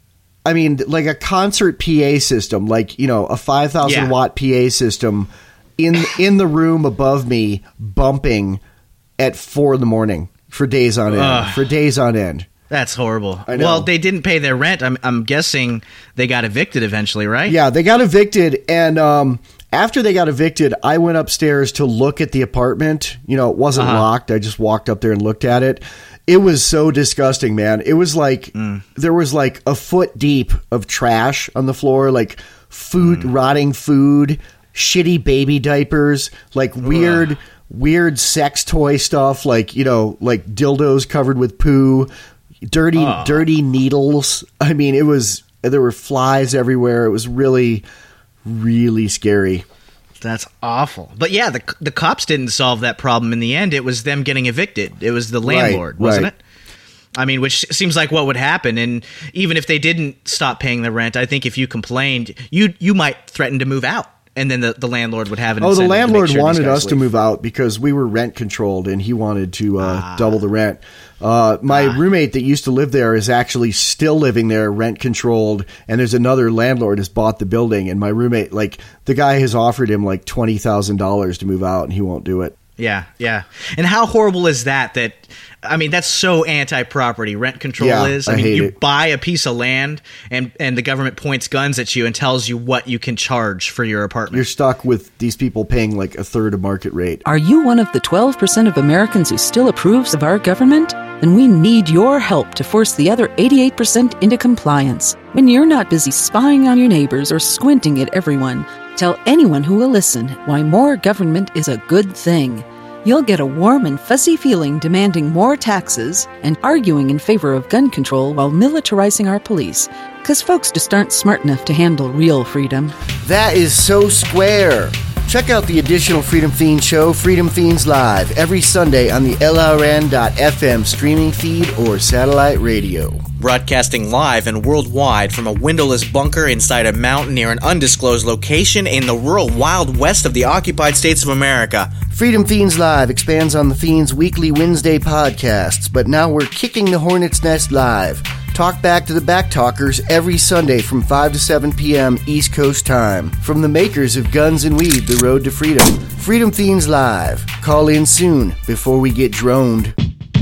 I mean, like a concert P A system, like, you know, a five thousand yeah. watt P A system in in the room above me bumping at four in the morning for days on end, Ugh. for days on end. That's horrible. Well, they didn't pay their rent. I'm, I'm guessing they got evicted eventually, right? Yeah, they got evicted. And, um, after they got evicted, I went upstairs to look at the apartment. You know, it wasn't uh-huh. locked. I just walked up there and looked at it. It was so disgusting, man. It was like mm. there was like a foot deep of trash on the floor, like food, mm. rotting food, shitty baby diapers, like weird, Ugh. weird sex toy stuff, like, you know, like dildos covered with poo, dirty, oh. dirty needles. I mean, it was, there were flies everywhere. It was really... really scary. That's awful. But yeah, the the cops didn't solve that problem in the end. It was them getting evicted. It was the landlord, right, wasn't right. it? I mean, which seems like what would happen. And even if they didn't stop paying the rent, I think if you complained, you you might threaten to move out. And then the, the landlord would have an incentive. Oh, the landlord to make sure wanted us leave. to move out because we were rent controlled, and he wanted to uh, ah. double the rent. Uh, my ah. roommate that used to live there is actually still living there, rent controlled, and there's another landlord has bought the building. And my roommate, like the guy has offered him like twenty thousand dollars to move out, and he won't do it. Yeah, yeah. And how horrible is that? That I mean, that's so anti-property. Rent control yeah, is. I, I mean, hate you it. buy a piece of land, and and the government points guns at you and tells you what you can charge for your apartment. You're stuck with these people paying like a third of market rate. Are you one of the twelve percent of Americans who still approves of our government? Then we need your help to force the other eighty-eight percent into compliance. When you're not busy spying on your neighbors or squinting at everyone, tell anyone who will listen why more government is a good thing. You'll get a warm and fuzzy feeling demanding more taxes and arguing in favor of gun control while militarizing our police. Because folks just aren't smart enough to handle real freedom. That is so square. Check out the additional Freedom Fiends show, Freedom Fiends Live, every Sunday on the L R N dot F M streaming feed or satellite radio. Broadcasting live and worldwide from a windowless bunker inside a mountain near an undisclosed location in the rural Wild West of the occupied states of America. Freedom Fiends Live expands on the Fiends' weekly Wednesday podcasts, but now we're kicking the hornet's nest live. Talk back to the back talkers every Sunday from five to seven p.m. East Coast time. From the makers of Guns and Weed, The Road to Freedom. Freedom Fiends Live. Call in soon before we get droned.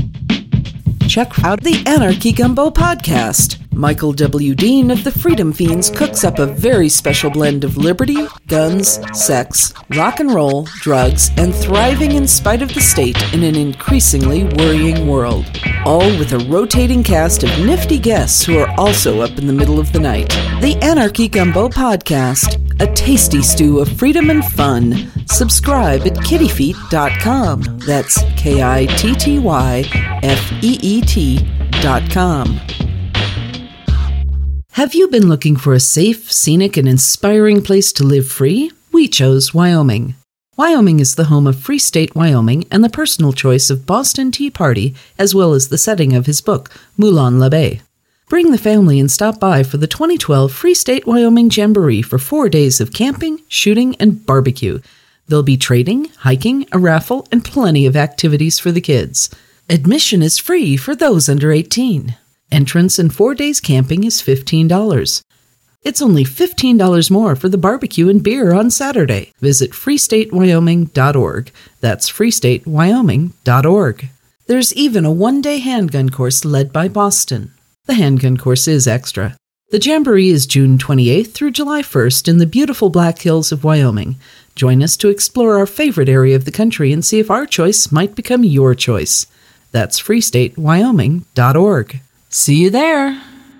Check out the Anarchy Gumbo podcast. Michael W. Dean of the Freedom Fiends cooks up a very special blend of liberty, guns, sex, rock and roll, drugs, and thriving in spite of the state in an increasingly worrying world. All with a rotating cast of nifty guests who are also up in the middle of the night. The Anarchy Gumbo podcast, a tasty stew of freedom and fun. Subscribe at kitty feet dot com. That's K I T T Y F E E T dot com. Have you been looking for a safe, scenic, and inspiring place to live free? We chose Wyoming. Wyoming is the home of Free State Wyoming and the personal choice of Boston Tea Party, as well as the setting of his book, Moulin l'Abbé. Bring the family and stop by for the twenty twelve Free State Wyoming Jamboree for four days of camping, shooting, and barbecue. There'll be trading, hiking, a raffle, and plenty of activities for the kids. Admission is free for those under eighteen. Entrance and four days camping is fifteen dollars. It's only fifteen dollars more for the barbecue and beer on Saturday. Visit free state wyoming dot org. That's free state wyoming dot org. There's even a one-day handgun course led by Boston. The handgun course is extra. The Jamboree is June twenty-eighth through July first in the beautiful Black Hills of Wyoming. Join us to explore our favorite area of the country and see if our choice might become your choice. That's free state wyoming dot org. See you there.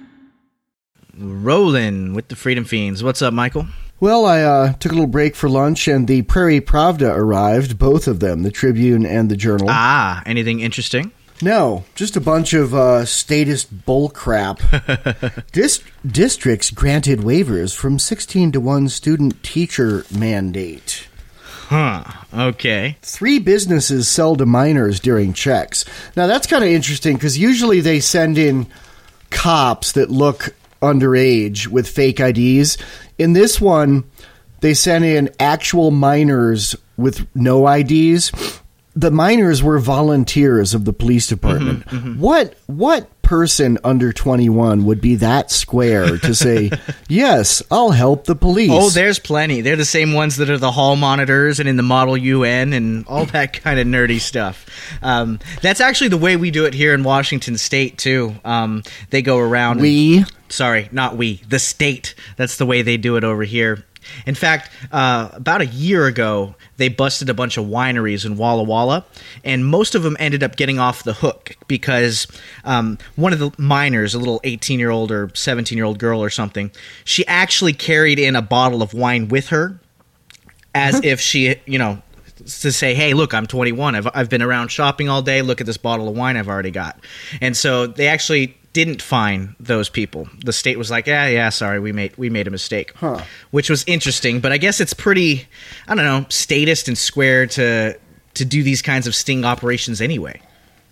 Rolling with the Freedom Fiends. What's up, Michael? Well, I uh, took a little break for lunch, and the Prairie Pravda arrived, both of them, the Tribune and the Journal. Ah, anything interesting? No, just a bunch of uh, statist bullcrap. Dist- districts granted waivers from sixteen to one student-teacher mandate. Huh, okay. Three businesses sell to minors during checks. Now, that's kind of interesting, because usually they send in cops that look underage with fake I Ds. In this one, they sent in actual minors with no I Ds. The minors were volunteers of the police department. Mm-hmm, mm-hmm. What what person under twenty-one would be that square to say, yes, I'll help the police? Oh, there's plenty. They're the same ones that are the hall monitors and in the Model U N and all that kind of nerdy stuff. Um, that's actually the way we do it here in Washington State, too. Um, they go around. We? And, sorry, not we. The state. That's the way they do it over here. In fact, uh, about a year ago, they busted a bunch of wineries in Walla Walla, and most of them ended up getting off the hook because um, one of the minors, a little eighteen-year-old or seventeen-year-old girl or something, she actually carried in a bottle of wine with her as if she, you know, to say, hey, look, I'm twenty-one. I've, I've been around shopping all day. Look at this bottle of wine I've already got. And so they actually didn't fine those people. The state was like, yeah, yeah, sorry, we made we made a mistake, huh. Which was interesting. But I guess it's pretty, I don't know, statist and square to to do these kinds of sting operations anyway.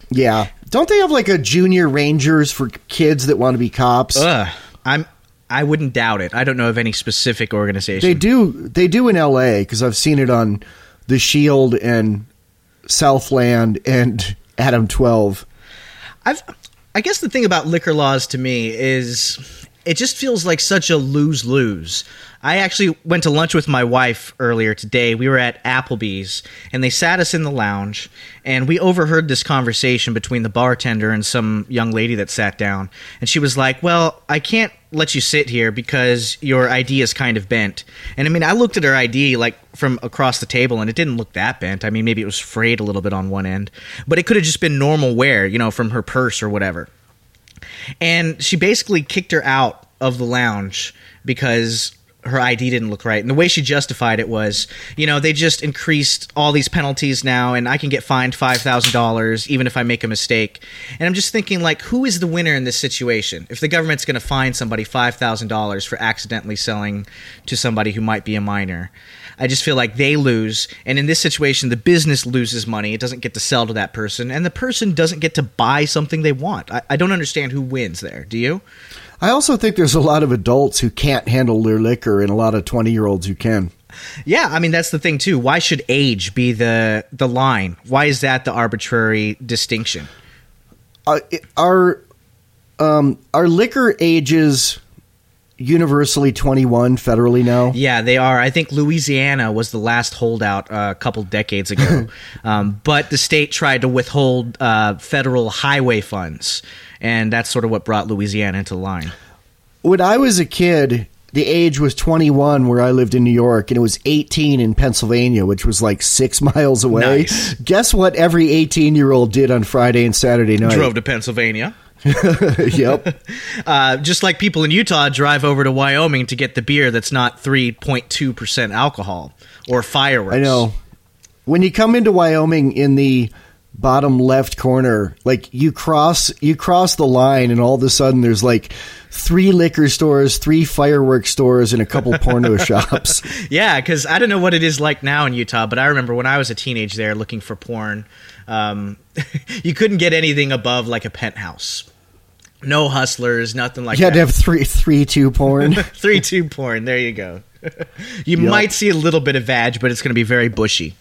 Yeah. Don't they have like a junior rangers for kids that want to be cops? Ugh. I'm. I wouldn't doubt it. I don't know of any specific organization. They do. They do in L A because I've seen it on The Shield and Southland and Adam twelve. I've. I guess the thing about liquor laws to me is it just feels like such a lose-lose. I actually went to lunch with my wife earlier today. We were at Applebee's, and they sat us in the lounge, and we overheard this conversation between the bartender and some young lady that sat down. And she was like, well, I can't let you sit here because your I D is kind of bent. And I mean, I looked at her I D like from across the table, and it didn't look that bent. I mean, maybe it was frayed a little bit on one end, but it could have just been normal wear, you know, from her purse or whatever. And she basically kicked her out of the lounge because her I D didn't look right. And the way she justified it was, you know, they just increased all these penalties now, and I can get fined five thousand dollars even if I make a mistake. And I'm just thinking, like, who is the winner in this situation? If the government's going to fine somebody five thousand dollars for accidentally selling to somebody who might be a minor, I just feel like they lose. And in this situation, the business loses money. It doesn't get to sell to that person, and the person doesn't get to buy something they want. I, I don't understand who wins there. Do you? I also think there's a lot of adults who can't handle their liquor and a lot of twenty-year-olds who can. Yeah, I mean, that's the thing, too. Why should age be the the line? Why is that the arbitrary distinction? Uh, our, um, our liquor ages universally twenty-one federally now? Yeah, they are. I think Louisiana was the last holdout uh, a couple decades ago. um, but the state tried to withhold uh, federal highway funds, and that's sort of what brought Louisiana into line. When I was a kid, the age was twenty-one where I lived in New York, and it was eighteen in Pennsylvania, which was like six miles away. Nice. Guess what every eighteen-year-old did on Friday and Saturday night? Drove to Pennsylvania. Yep. Uh, just like people in Utah drive over to Wyoming to get the beer that's not three point two percent alcohol or fireworks. I know. When you come into Wyoming in the bottom left corner, like you cross you cross the line, and all of a sudden there's like three liquor stores, three fireworks stores, and a couple porno shops. Yeah, because I don't know what it is like now in Utah, but I remember when I was a teenage there looking for porn, um, you couldn't get anything above like a Penthouse. No Hustlers, nothing like you that. You had to have three, three, two porn. three, two porn. There you go. You Yep. might see a little bit of vag, but it's going to be very bushy.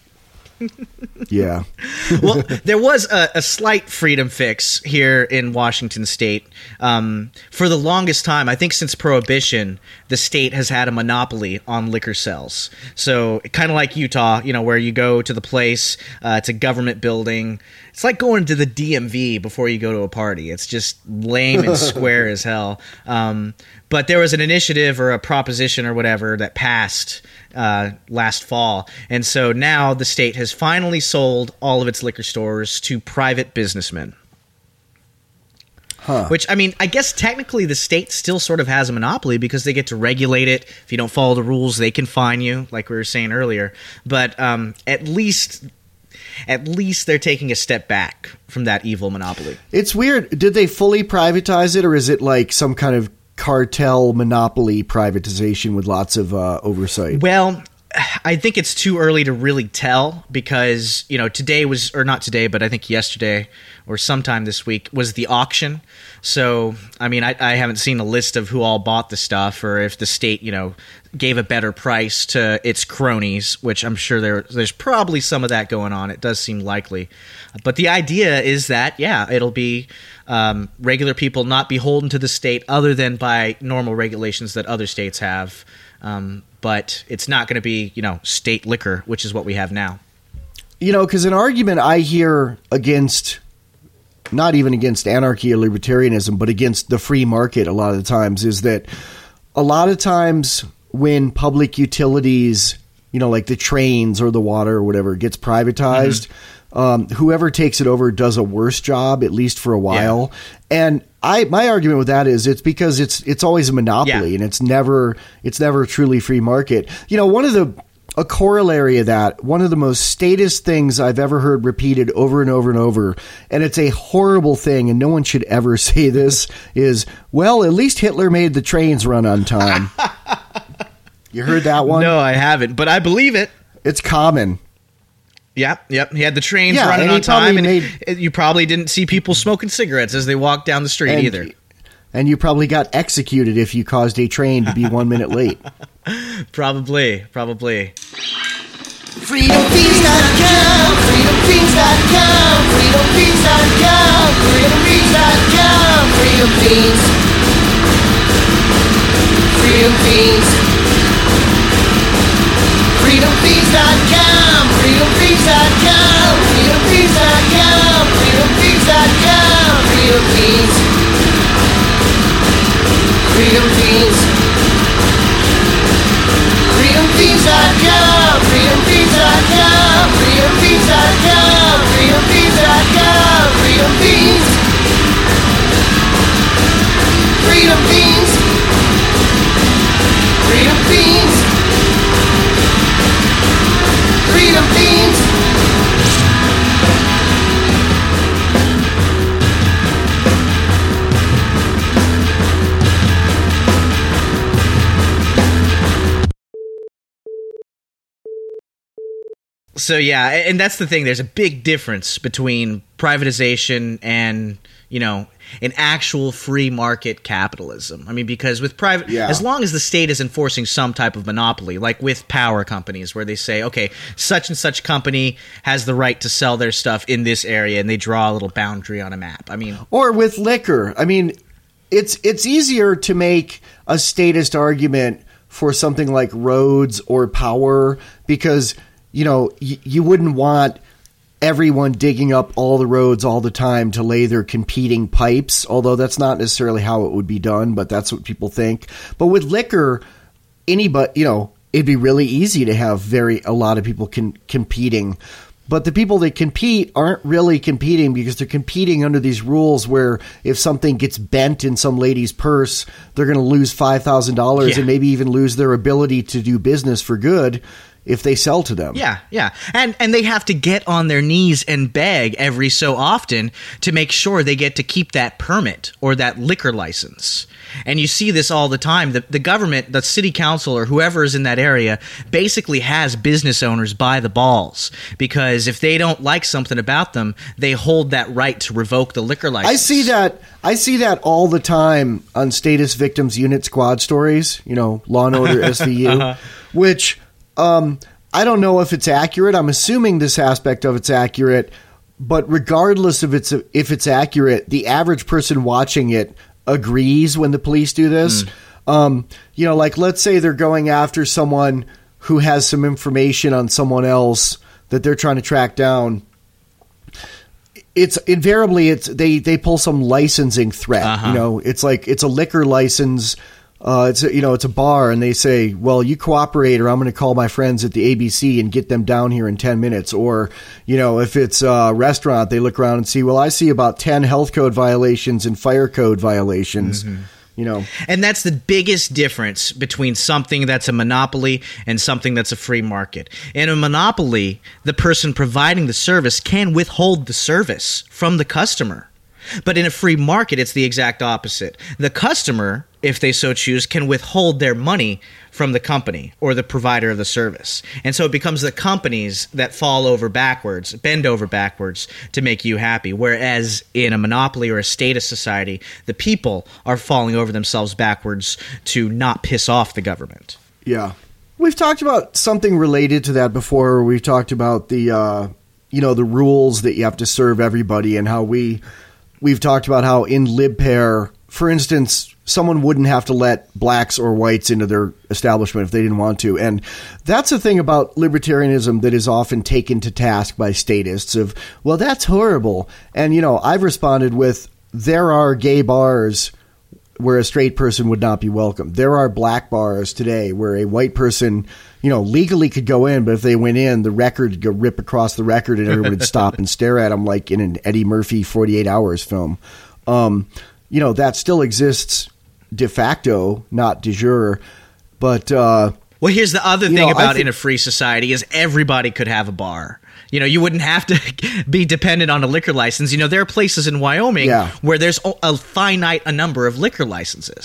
Yeah. Well, there was a, a slight freedom fix here in Washington state. Um, for the longest time, I think since Prohibition, the state has had a monopoly on liquor sales. So kind of like Utah, you know, where you go to the place, uh, it's a government building. It's like going to the D M V before you go to a party. It's just lame and square as hell. Um, but there was an initiative or a proposition or whatever that passed uh, last fall. And so now the state has finally sold all of its liquor stores to private businessmen. Huh. Which, I mean, I guess technically the state still sort of has a monopoly because they get to regulate it. If you don't follow the rules, they can fine you, like we were saying earlier. But um, at least... At least they're taking a step back from that evil monopoly. It's weird. Did they fully privatize it, or is it like some kind of cartel monopoly privatization with lots of uh, oversight? Well, I think it's too early to really tell because, you know, today was, or not today, but I think yesterday or sometime this week was the auction. So, I mean, I, I haven't seen a list of who all bought the stuff or if the state, you know, gave a better price to its cronies, which I'm sure there there's probably some of that going on. It does seem likely. But the idea is that, yeah, it'll be um, regular people not beholden to the state other than by normal regulations that other states have. Um, but it's not going to be, you know, state liquor, which is what we have now. You know, because an argument I hear against, not even against anarchy or libertarianism, but against the free market a lot of the times is that a lot of times when public utilities, you know, like the trains or the water or whatever, gets privatized, mm-hmm. um, whoever takes it over does a worse job, at least for a while. Yeah. And I, my argument with that is it's because it's it's always a monopoly, yeah. and it's never it's never a truly free market. You know, one of the a corollary of that, one of the most statist things I've ever heard repeated over and over and over, and it's a horrible thing, and no one should ever say this, is, well, at least Hitler made the trains run on time. You heard that one? No, I haven't, but I believe it. It's common. Yep, yep. He had the trains Yeah, running and he on time, and probably made- you probably didn't see people smoking cigarettes as they walked down the street And- either. And you probably got executed if you caused a train to be one minute late. Probably, probably. freedom feeds dot com, freedom feeds dot com, freedom feeds dot com, freedom feeds dot com, freedom feeds. Freedom feeds. freedom feeds dot com, freedom feeds dot com, freedom feeds dot com, freedom feeds dot com, freedom feeds. Freedom feeds. freedom feeds dot com, freedom feeds dot com, freedom feeds dot com, freedom feeds dot com, freedom feeds. Freedom feeds. Freedom feeds. Freedom feeds. So yeah, and that's the thing. There's a big difference between privatization and, you know, an actual free market capitalism. I mean, because with private, Yeah. as long as the state is enforcing some type of monopoly, like with power companies, where they say, okay, such and such company has the right to sell their stuff in this area, and they draw a little boundary on a map. I mean, Or with liquor. I mean, it's it's easier to make a statist argument for something like roads or power because, you know, y- you wouldn't want everyone digging up all the roads all the time to lay their competing pipes, although that's not necessarily how it would be done, but that's what people think. But with liquor, anybody, you know, it'd be really easy to have very a lot of people con- competing. But the people that compete aren't really competing because they're competing under these rules where if something gets bent in some lady's purse, they're going to lose five thousand dollars Yeah. and maybe even lose their ability to do business for good if they sell to them. yeah, yeah. And and they have to get on their knees and beg every so often to make sure they get to keep that permit or that liquor license. And you see this all the time. The, the government, the city council, or whoever is in that area basically has business owners by the balls because if they don't like something about them, they hold that right to revoke the liquor license. I see that. I see that all the time on Status Victims Unit Squad stories. You know, Law and Order S V U, Uh-huh. which um, I don't know if it's accurate. I'm assuming this aspect of it's accurate, but regardless of it's if it's accurate, the average person watching it agrees when the police do this. Mm. Um, you know, like let's say they're going after someone who has some information on someone else that they're trying to track down. It's invariably it's they they pull some licensing threat. Uh-huh. You know, it's like it's a liquor license. Uh, it's a, you know it's a bar, and they say, "Well, you cooperate, or I'm going to call my friends at the A B C and get them down here in ten minutes." Or, you know, if it's a restaurant, they look around and see, "Well, I see about ten health code violations and fire code violations." Mm-hmm. You know, And that's the biggest difference between something that's a monopoly and something that's a free market. In a monopoly, the person providing the service can withhold the service from the customer. But in a free market, it's the exact opposite. The customer, if they so choose, can withhold their money from the company or the provider of the service. And so it becomes the companies that fall over backwards, bend over backwards to make you happy. Whereas in a monopoly or a status society, the people are falling over themselves backwards to not piss off the government. yeah, we've talked about something related to that before. We've talked about the uh, you know the rules that you have to serve everybody, and how we we've talked about how in LibPair, for instance, someone wouldn't have to let blacks or whites into their establishment if they didn't want to. And that's the thing about libertarianism that is often taken to task by statists of, well, that's horrible. And, you know, I've responded with, there are gay bars where a straight person would not be welcome. There are black bars today where a white person, you know, legally could go in, but if they went in, the record would go rip across the record and everyone would stop and stare at them like in an Eddie Murphy forty-eight hours film. Um, you know, that still exists de facto, not de jure. But uh, Well, here's the other You thing know, I about thi- in a free society is everybody could have a bar. You know, you wouldn't have to be dependent on a liquor license. You know, there are places in Wyoming Yeah. where there's a- a finite a number of liquor licenses.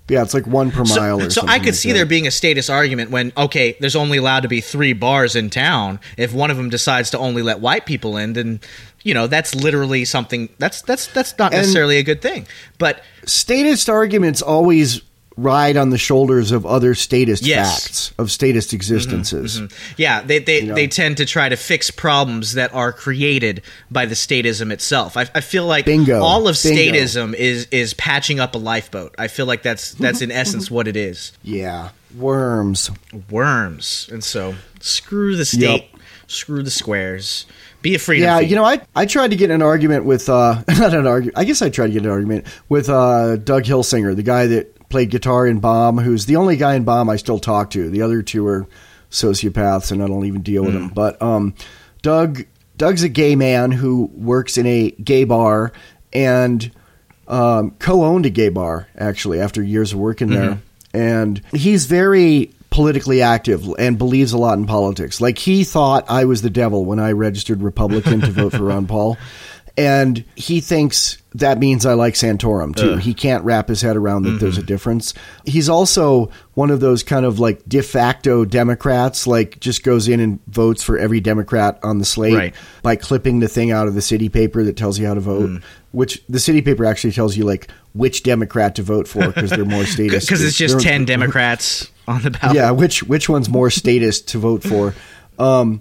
Yeah, it's like one per So, mile or so something. I could like see that. there being a status argument when, okay, there's only allowed to be three bars in town. If one of them decides to only let white people in, then, you know, that's literally something that's that's that's not And- necessarily a good thing. But Statist arguments always ride on the shoulders of other statist Yes. facts, of statist existences. yeah, they they, You know. they tend to try to fix problems that are created by the statism itself. I, I feel like Bingo. all of Bingo. statism is is patching up a lifeboat. I feel like that's that's in essence what it is. Yeah. Worms. Worms. And so screw the state, Yep. screw the squares. Be a freedom Yeah, fiend. you know, I I tried to get in an argument with uh not an argument. I guess I tried to get in an argument with uh Doug Hilsinger, the guy that played guitar in Bomb, who's the only guy in Bomb I still talk to. The other two are sociopaths, and I don't even deal with them. But um, Doug Doug's a gay man who works in a gay bar and um, co-owned a gay bar, actually, after years of working there. And he's very politically active and believes a lot in politics. Like, he thought I was the devil when I registered Republican to vote for Ron Paul. And he thinks that means I like Santorum, too. Ugh. He can't wrap his head around that there's a difference. He's also one of those kind of like de facto Democrats, like just goes in and votes for every Democrat on the slate Right. by clipping the thing out of the city paper that tells you how to vote, which the city paper actually tells you like which Democrat to vote for because they're more statist. Because it's just They're- ten Democrats on the ballot. yeah, which which one's more statist to vote for? Um,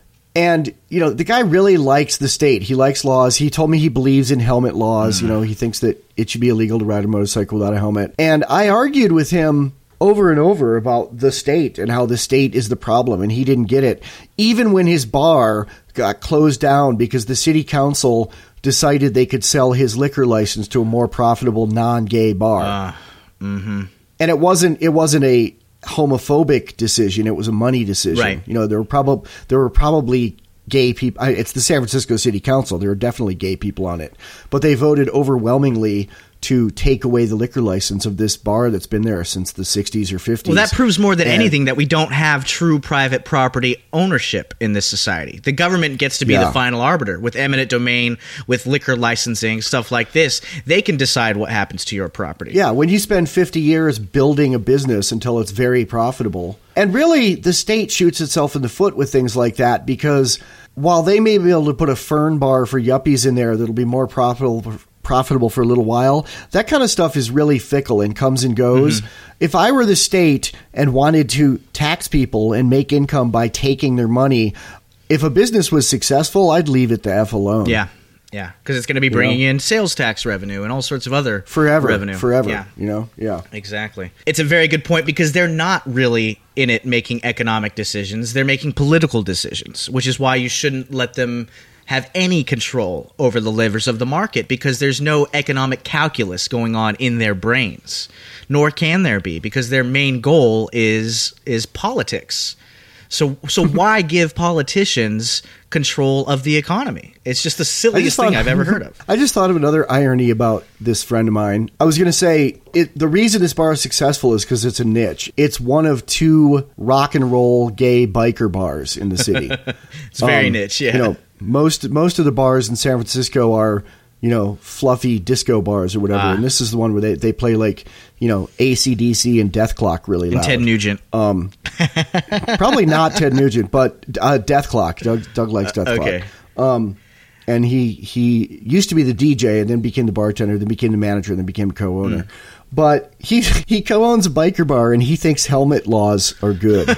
and you know, the guy really likes the state. He likes laws. He told me he believes in helmet laws. You know, he thinks that it should be illegal to ride a motorcycle without a helmet. And I argued with him over and over about the state and how the state is the problem, and he didn't get it. Even when his bar got closed down because the city council decided they could sell his liquor license to a more profitable non-gay bar. And it wasn't it wasn't a homophobic decision, it was a money decision. Right. You know, there were probably there were probably gay people. I- It's the San Francisco City Council. There were definitely gay people on it. But they voted overwhelmingly to take away the liquor license of this bar that's been there since the sixties or fifties. Well, that proves more than And- anything that we don't have true private property ownership in this society. The government gets to be Yeah. the final arbiter with eminent domain, with liquor licensing, stuff like this. They can decide what happens to your property. Yeah, when you spend fifty years building a business until it's very profitable. And really, the state shoots itself in the foot with things like that because while they may be able to put a fern bar for yuppies in there that'll be more profitable profitable for a little while, that kind of stuff is really fickle and comes and goes. If I were the state and wanted to tax people and make income by taking their money, if a business was successful, I'd leave it the F alone. Yeah. Yeah. Because it's going to be bringing know? in sales tax revenue and all sorts of other Forever. revenue. Forever. Yeah. You know? Yeah. Exactly. It's a very good point because they're not really in it making economic decisions. They're making political decisions, which is why you shouldn't let them have any control over the levers of the market because there's no economic calculus going on in their brains, nor can there be because their main goal is is politics. So so why give politicians control of the economy? It's just the silliest thing I've ever heard of. I just thought of another irony about this friend of mine. I was going to say it, the reason this bar is successful is because it's a niche. It's one of two rock and roll gay biker bars in the city. It's very niche, yeah. You know, most most of the bars in San Francisco are, you know, fluffy disco bars or whatever. Ah. And this is the one where they, they play like, you know, A C D C and Death Clock really And loud. Ted Nugent. Um, probably not Ted Nugent, but uh, Death Clock. Doug, Doug likes Death okay. Clock. Um, and he he used to be the D J and then became the bartender, then became the manager, and then became a co-owner. Mm. But he he co-owns a biker bar and he thinks helmet laws are good.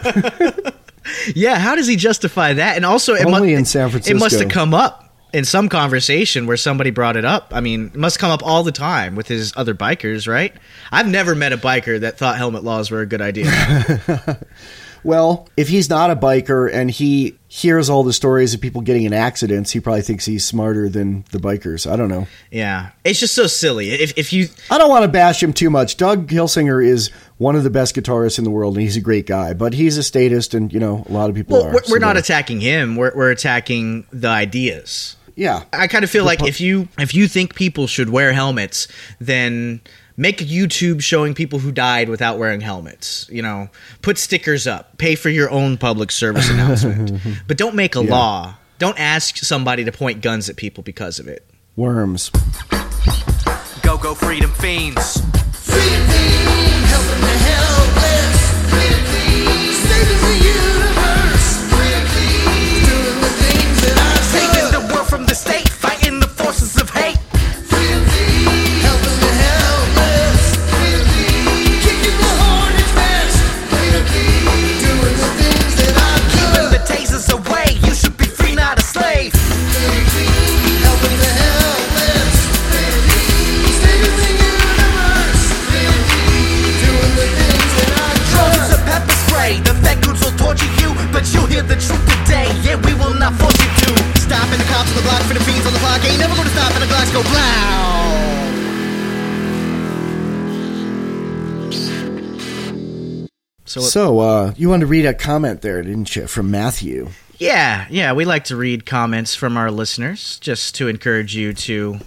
Yeah, how does he justify that? And also, it Only mu- in San Francisco. It must have come up in some conversation where somebody brought it up. I mean, it must come up all the time with his other bikers, right? I've never met a biker that thought helmet laws were a good idea. Well, if he's not a biker and he hears all the stories of people getting in accidents, he probably thinks he's smarter than the bikers. I don't know. Yeah, it's just so silly. If if you I don't want to bash him too much. Doug Hilsinger is one of the best guitarists in the world, and he's a great guy. But he's a statist, and, you know, a lot of people well, are. we're, so we're not they're- attacking him. We're we're attacking the ideas. Yeah. I kind of feel like if you if you think people should wear helmets, then make a YouTube showing people who died without wearing helmets. You know, put stickers up, pay for your own public service announcement, but don't make a Yeah. law. Don't ask somebody to point guns at people because of it. Worms. Go, go, freedom fiends. So, so uh, you wanted to read a comment there, didn't you, from Matthew? Yeah, yeah, we like to read comments from our listeners just to encourage you to...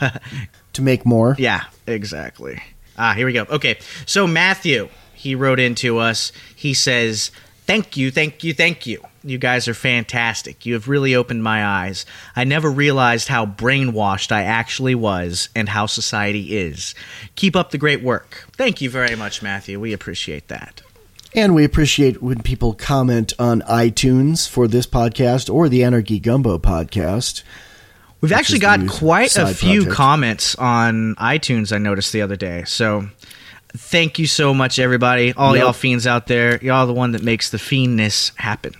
to make more? Yeah, exactly. Ah, here we go. Okay, so Matthew, he wrote into us. He says, thank you, thank you, thank you. You guys are fantastic. You have really opened my eyes. I never realized how brainwashed I actually was and how society is. Keep up the great work. Thank you very much, Matthew. We appreciate that. And we appreciate when people comment on iTunes for this podcast or the Anarchy Gumbo podcast. We've actually got quite a few project. comments on iTunes, I noticed the other day. So thank you so much, everybody. All yep. y'all fiends out there. Y'all the one that makes the fiendness happen.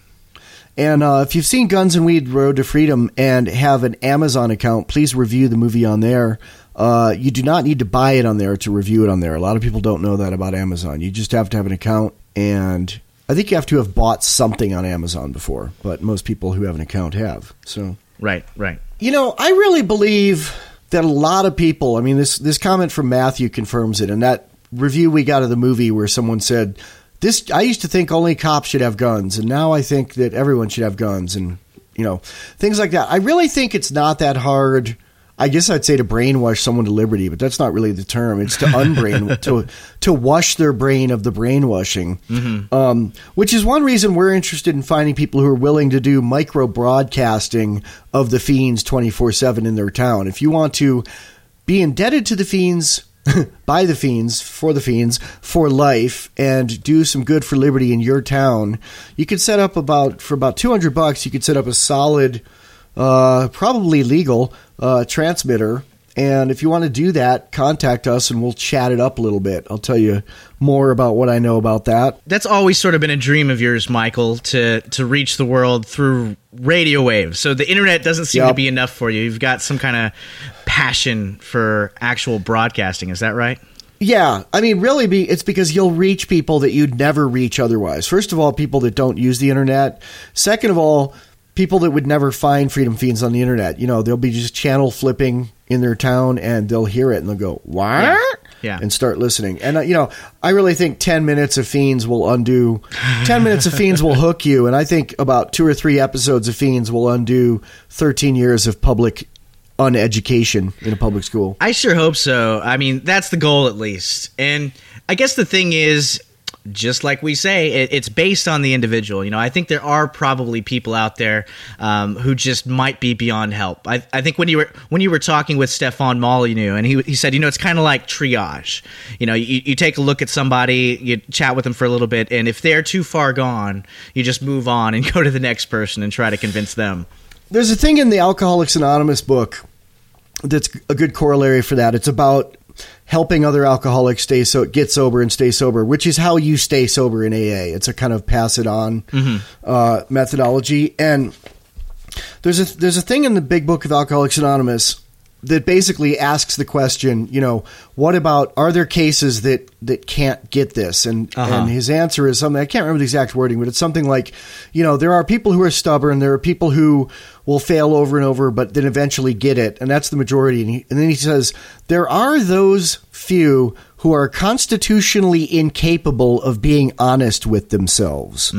And uh, if you've seen Guns and Weed Road to Freedom and have an Amazon account, please review the movie on there. Uh, you do not need to buy it on there to review it on there. A lot of people don't know that about Amazon. You just have to have an account. And I think you have to have bought something on Amazon before, but most people who have an account have. So right, right. You know, I really believe that a lot of people, I mean, this, this comment from Matthew confirms it. And that review we got of the movie where someone said, "This, I used to think only cops should have guns, and now I think that everyone should have guns," and, you know, things like that. I really think it's not that hard. I guess I'd say to brainwash someone to liberty, but that's not really the term. It's to unbrain, to to wash their brain of the brainwashing, mm-hmm. um, which is one reason we're interested in finding people who are willing to do micro broadcasting of the Fiends twenty-four seven in their town. If you want to be indebted to the Fiends, by the Fiends, for the Fiends, for life, and do some good for liberty in your town, you could set up about, for about two hundred bucks, you could set up a solid, uh, probably legal, uh, transmitter. And if you want to do that, contact us and we'll chat it up a little bit. I'll tell you more about what I know about that. That's always sort of been a dream of yours, Michael, to, to reach the world through radio waves. So the internet doesn't seem yep. to be enough for you. You've got some kind of passion for actual broadcasting. Is that right? Yeah. I mean, really, be it's because you'll reach people that you'd never reach otherwise. First of all, people that don't use the internet. Second of all, people that would never find Freedom Fiends on the internet. You know, they'll be just channel flipping in their town and they'll hear it and they'll go, "What?" Yeah. Yeah. And start listening. And, uh, you know, I really think ten minutes of Fiends will undo, ten minutes of Fiends will hook you. And I think about two or three episodes of Fiends will undo thirteen years of public uneducation in a public school. I sure hope so. I mean, that's the goal at least. And I guess the thing is, just like we say, it, it's based on the individual. You know, I think there are probably people out there um, who just might be beyond help. I, I think when you were when you were talking with Stefan Molyneux, and he he said, you know, it's kind of like triage. You know, you, you take a look at somebody, you chat with them for a little bit, and if they're too far gone, you just move on and go to the next person and try to convince them. There's a thing in the Alcoholics Anonymous book that's a good corollary for that. It's about helping other alcoholics stay so get sober and stay sober, which is how you stay sober in A A. It's a kind of pass it on mm-hmm. uh, methodology. And there's a there's a thing in the big book of Alcoholics Anonymous that basically asks the question, you know, what about, are there cases that, that can't get this? And uh-huh. and his answer is something, I can't remember the exact wording, but it's something like, you know, there are people who are stubborn, there are people who will fail over and over, but then eventually get it. And that's the majority. And, he, and then he says, there are those few who are constitutionally incapable of being honest with themselves.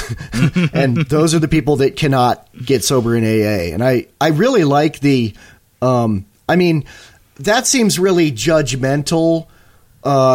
Mm. And those are the people that cannot get sober in A A. And I, I really like the, um, I mean, that seems really judgmental uh,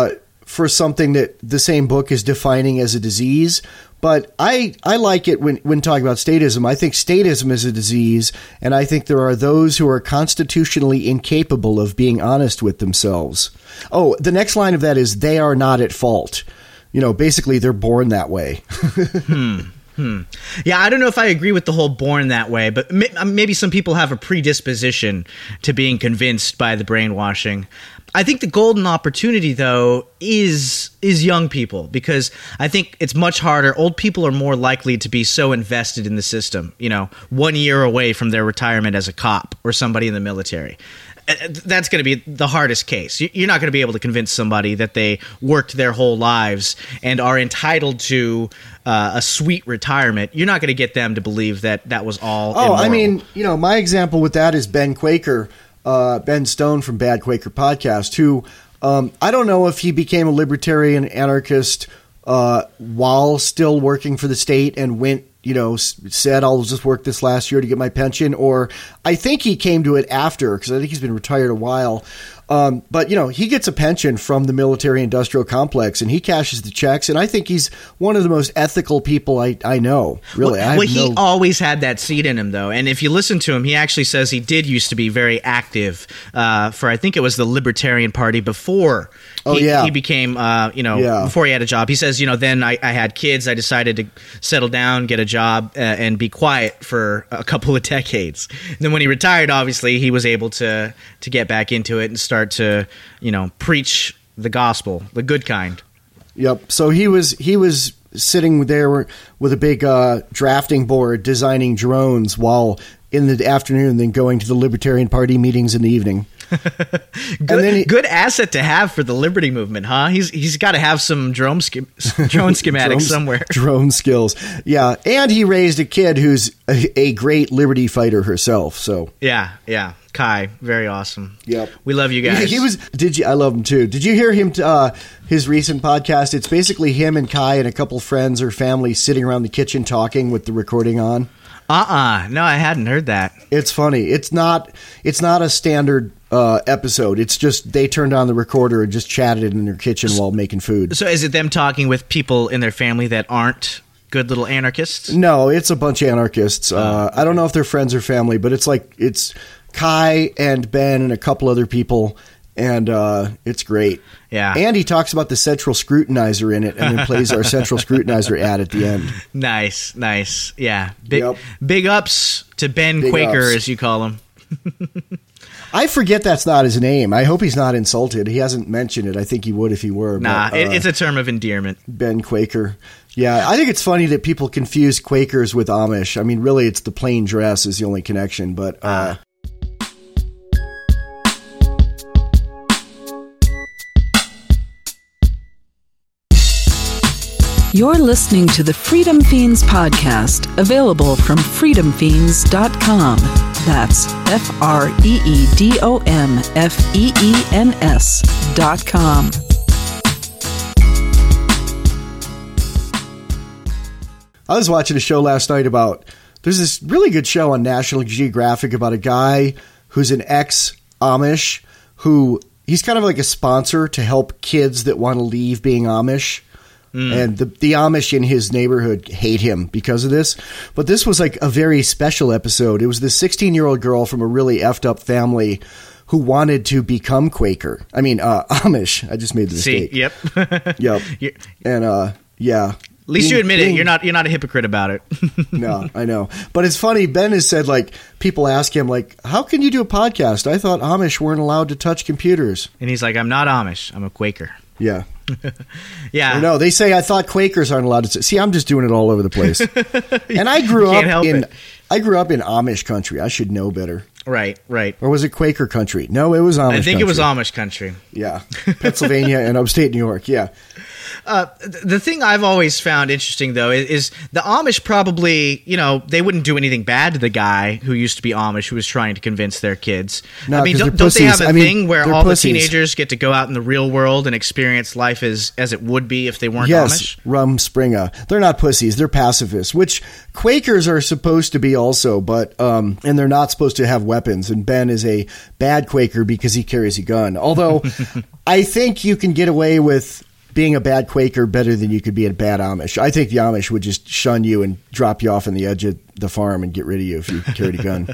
for something that the same book is defining as a disease. But I, I like it when, when talking about statism. I think statism is a disease, and I think there are those who are constitutionally incapable of being honest with themselves. Oh, the next line of that is they are not at fault. You know, basically they're born that way. hmm. Hmm. Yeah, I don't know if I agree with the whole born that way, but may- maybe some people have a predisposition to being convinced by the brainwashing. I think the golden opportunity, though, is is young people, because I think it's much harder. Old people are more likely to be so invested in the system, you know, one year away from their retirement as a cop or somebody in the military. That's going to be the hardest case. You're not going to be able to convince somebody that they worked their whole lives and are entitled to uh, a sweet retirement. You're not going to get them to believe that that was all Oh, immoral. I mean, you know, my example with that is Ben Quaker, uh, Ben Stone from Bad Quaker Podcast, who um, I don't know if he became a libertarian anarchist uh, while still working for the state and went you know, said, I'll just work this last year to get my pension, or I think he came to it after, because I think he's been retired a while. Um, but, you know, he gets a pension from the military industrial complex, and he cashes the checks, and I think he's one of the most ethical people I, I know, really. Well, I have well he no- always had that seed in him, though, and if you listen to him, he actually says he did used to be very active uh, for, I think it was the Libertarian Party before Oh, he, yeah. he became, uh, you know, Yeah. before he had a job. He says, you know, then I, I had kids, I decided to settle down, get a job, uh, and be quiet for a couple of decades. And then when he retired, obviously, he was able to, to get back into it and start to, you know, preach the gospel, the good kind. Yep. So he was he was sitting there with a big uh, drafting board designing drones while in the afternoon, then going to the Libertarian Party meetings in the evening. Good, then he- good asset to have for the Liberty Movement, huh? He's he's got to have some drone schem- drone schematics Drone- somewhere. Drone skills. Yeah. And he raised a kid who's a, a great liberty fighter herself. So Yeah, yeah. Kai, very awesome. Yep. We love you guys. He, he was. Did you? I love him too. Did you hear him? Uh, his recent podcast. It's basically him and Kai and a couple friends or family sitting around the kitchen talking with the recording on. Uh-uh. No, I hadn't heard that. It's funny. It's not. It's not a standard uh, episode. It's just they turned on the recorder and just chatted in their kitchen while making food. So is it them talking with people in their family that aren't good little anarchists? No, it's a bunch of anarchists. Uh, I don't know if they're friends or family, but it's like it's Kai and Ben and a couple other people, and uh, it's great. Yeah. And he talks about the central scrutinizer in it, and then plays our central scrutinizer ad at the end. Nice, nice. Yeah. Big, Yep. big ups to Ben Big Quaker, ups. as you call him. I forget that's not his name. I hope he's not insulted. He hasn't mentioned it. I think he would if he were. Nah, but, it, uh, it's a term of endearment. Ben Quaker. Yeah, I think it's funny that people confuse Quakers with Amish. I mean, really, it's the plain dress is the only connection, but... Uh, You're listening to the Freedom Fiends podcast, available from freedom fiends dot com. That's F R E E D O M F E E N S dot com. I was watching a show last night about, there's this really good show on National Geographic about a guy who's an ex-Amish who, he's kind of like a sponsor to help kids that want to leave being Amish. And the, the Amish in his neighborhood hate him because of this. But this was like a very special episode. It was this sixteen-year-old girl from a really effed up family who wanted to become Quaker. I mean, uh, Amish. I just made the See, mistake. yep. Yep. You- And, uh, yeah. At least you Being- admit it. being- You're not. You're not a hypocrite about it. No, I know. But it's funny. Ben has said, like, people ask him, like, how can you do a podcast? I thought Amish weren't allowed to touch computers. And he's like, I'm not Amish. I'm a Quaker. Yeah. Yeah. No, they say I thought Quakers aren't allowed to say. See, I'm just doing it all over the place. And I grew Can't up help in it. I grew up in Amish country. I should know better. Right. Right. Or was it Quaker country? No, it was Amish I think country. it was Amish country. Yeah. Pennsylvania and upstate New York. Yeah. Uh, th- the thing I've always found interesting, though, is, is the Amish probably, you know, they wouldn't do anything bad to the guy who used to be Amish who was trying to convince their kids. No, I mean, 'cause don't, they're don't they have pussies. a I mean, thing where they're all pussies. the teenagers get to go out in the real world and experience life as, as it would be if they weren't Yes, Amish? Rumspringa. They're not pussies. They're pacifists, which Quakers are supposed to be also, but um, and they're not supposed to have weapons. And Ben is a bad Quaker because he carries a gun. Although I think you can get away with being a bad Quaker better than you could be a bad Amish. I think the Amish would just shun you and drop you off on the edge of the farm and get rid of you if you carried a gun.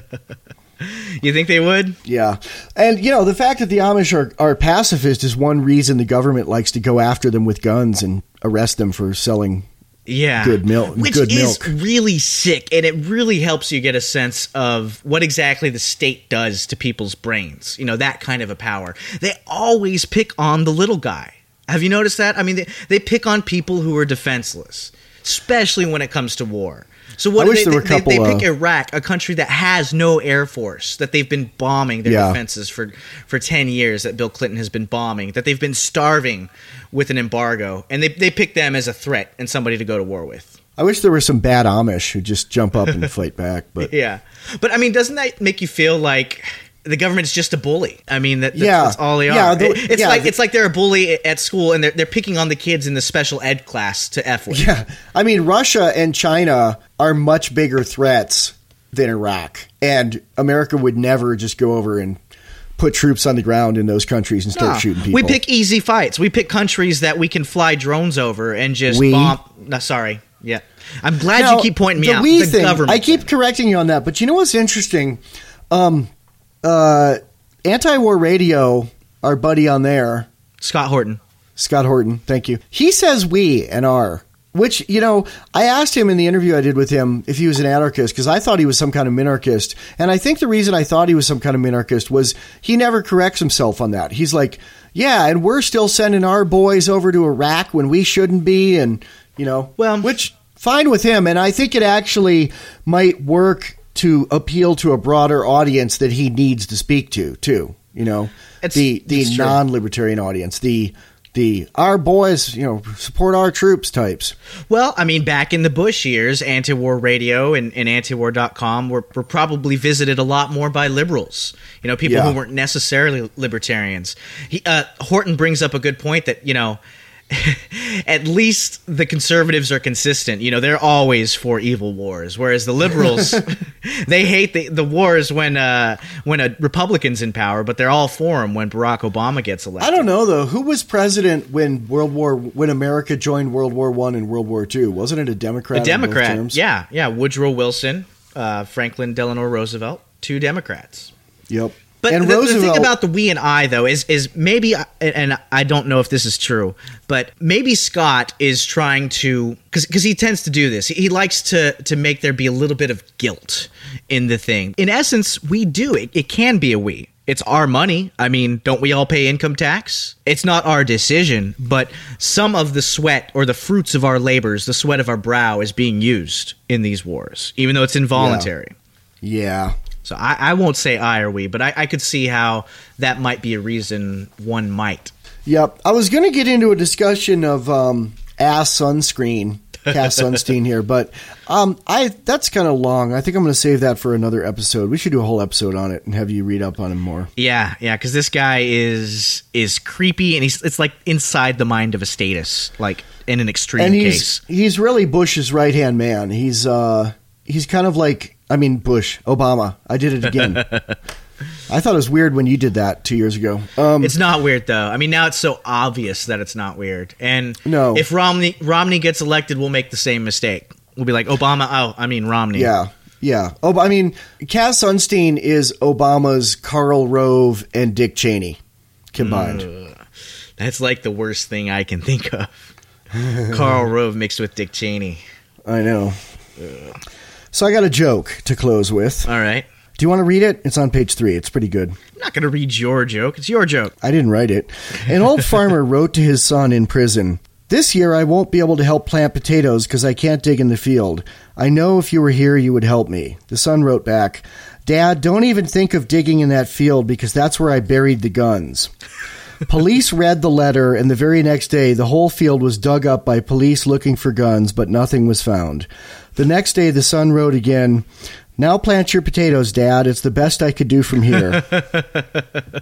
You think they would? Yeah. And, you know, the fact that the Amish are, are pacifist is one reason the government likes to go after them with guns and arrest them for selling yeah. good milk. Which good is milk. really sick, and it really helps you get a sense of what exactly the state does to people's brains. You know, that kind of a power. They always pick on the little guy. Have you noticed that? I mean, they, they pick on people who are defenseless, especially when it comes to war. So what I do wish they, there were they, a couple, they pick uh, Iraq, a country that has no air force, that they've been bombing their Yeah. defenses for, for ten years, that Bill Clinton has been bombing, that they've been starving with an embargo, and they, they pick them as a threat and somebody to go to war with. I wish there were some bad Amish who just jump up and fight back. But Yeah. But, I mean, doesn't that make you feel like the government's just a bully? I mean, that, that's, Yeah. that's all they are. Yeah, the- It- it's, yeah, like, the- it's like they're a bully at school, and they're, they're picking on the kids in the special ed class to F with. Yeah, I mean, Russia and China are much bigger threats than Iraq, and America would never just go over and put troops on the ground in those countries and start No. shooting people. We pick easy fights. We pick countries that we can fly drones over and just We? bomb. No, sorry. Yeah. I'm glad Now, you keep pointing me the out. we the thing, government. I keep thing. correcting you on that, but you know what's interesting? Um, uh, Anti-War Radio, our buddy on there, Scott Horton. Scott Horton, thank you. He says we and our, which, you know, I asked him in the interview I did with him if he was an anarchist, because I thought he was some kind of minarchist. And I think the reason I thought he was some kind of minarchist was he never corrects himself on that. He's like, yeah, and we're still sending our boys over to Iraq when we shouldn't be. And, you know, Well- which fine with him. And I think it actually might work to appeal to a broader audience that he needs to speak to, too. You know, It's- the the it's true. non-libertarian audience, the the our boys, you know, support our troops types. Well, I mean, back in the Bush years, anti-war radio and, and anti-war dot com were, were probably visited a lot more by liberals, you know, people Yeah. who weren't necessarily libertarians. He, uh, Horton brings up a good point that, you know, at least the conservatives are consistent. You know, they're always for evil wars, whereas the liberals, they hate the, the wars when uh, when a Republican's in power, but they're all for them when Barack Obama gets elected. I don't know though. Who was president when World War when America joined World War One and World War Two? Wasn't it a Democrat? A in both Democrat, terms? yeah, yeah. Woodrow Wilson, uh, Franklin Delano Roosevelt, two Democrats. Yep. But and the, Roosevelt, the thing about the we and I, though, is is maybe, and I don't know if this is true, but maybe Scott is trying to, because he tends to do this. He likes to to make there be a little bit of guilt in the thing. In essence, we do. It, it can be a we. It's our money. I mean, don't we all pay income tax? It's not our decision, but some of the sweat or the fruits of our labors, the sweat of our brow, is being used in these wars, even though it's involuntary. yeah. So I, I won't say I or we, but I, I could see how that might be a reason one might. Yep. I was going to get into a discussion of um, ass sunscreen, Cass Sunstein here, but um, I that's kind of long. I think I'm going to save that for another episode. We should do a whole episode on it and have you read up on him more. Yeah, yeah, because this guy is is creepy, and he's it's like inside the mind of a status, like in an extreme And case. he's he's really Bush's right hand man. He's uh he's kind of like I mean Bush Obama. I did it again. I thought it was weird when you did that two years ago. Um, It's not weird though. I mean, now it's so obvious that it's not weird. And No. if Romney Romney gets elected, we'll make the same mistake. We'll be like Obama. Oh, I mean Romney. yeah, yeah. Oh, I mean Cass Sunstein is Obama's Karl Rove and Dick Cheney combined. Ugh. That's like the worst thing I can think of. Karl Rove mixed with Dick Cheney. I know. So I got a joke to close with. All right. Do you want to read it? It's on page three. It's pretty good. I'm not going to read your joke. It's your joke. I didn't write it. An old farmer wrote to his son in prison, "This year I won't be able to help plant potatoes because I can't dig in the field. I know if you were here you would help me." The son wrote back, "Dad, don't even think of digging in that field because that's where I buried the guns." Police read the letter, and the very next day the whole field was dug up by police looking for guns, but nothing was found. The next day the son wrote again, "Now plant your potatoes, Dad. It's the best I could do from here."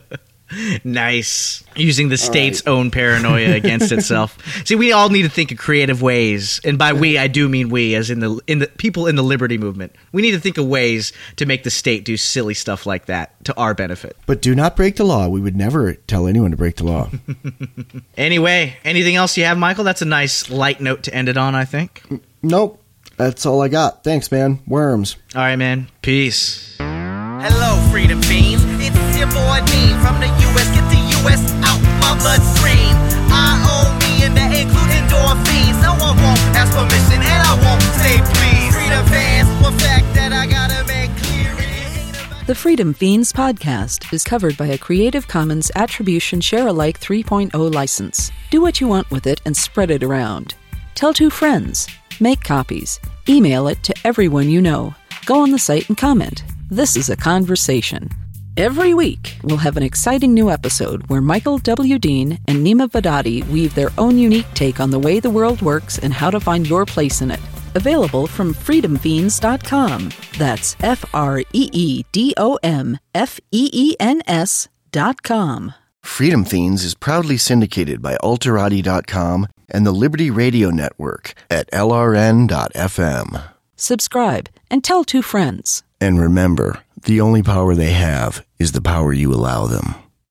Nice. Using the state's right. own paranoia against itself. See, we all need to think of creative ways, and by we, I do mean we, as in the in the people in the liberty movement. We need to think of ways to make the state do silly stuff like that to our benefit. But do not break the law. We would never tell anyone to break the law. Anyway, anything else you have, Michael? That's a nice light note to end it on, I think. Nope. That's all I got. Thanks, man. Worms. All right, man. Peace. Hello, Freedom Fiends. It's your boy Dean from the U S. Get the U S out my bloodstream. I owe me and that include endorphins. No one won't ask permission and I won't say please. Freedom fans, one fact that I gotta make clear is... The Freedom Fiends podcast is covered by a Creative Commons Attribution Share-alike three point oh license. Do what you want with it and spread it around. Tell two friends. Make copies. Email it to everyone you know. Go on the site and comment. This is a conversation. Every week, we'll have an exciting new episode where Michael W. Dean and Nima Vadadi weave their own unique take on the way the world works and how to find your place in it. Available from freedom fiends dot com. That's F R E E D O M F E E N S dot com. Freedom Fiends is proudly syndicated by Alterati dot com and the Liberty Radio Network at L R N dot F M. Subscribe and tell two friends. And remember, the only power they have is the power you allow them.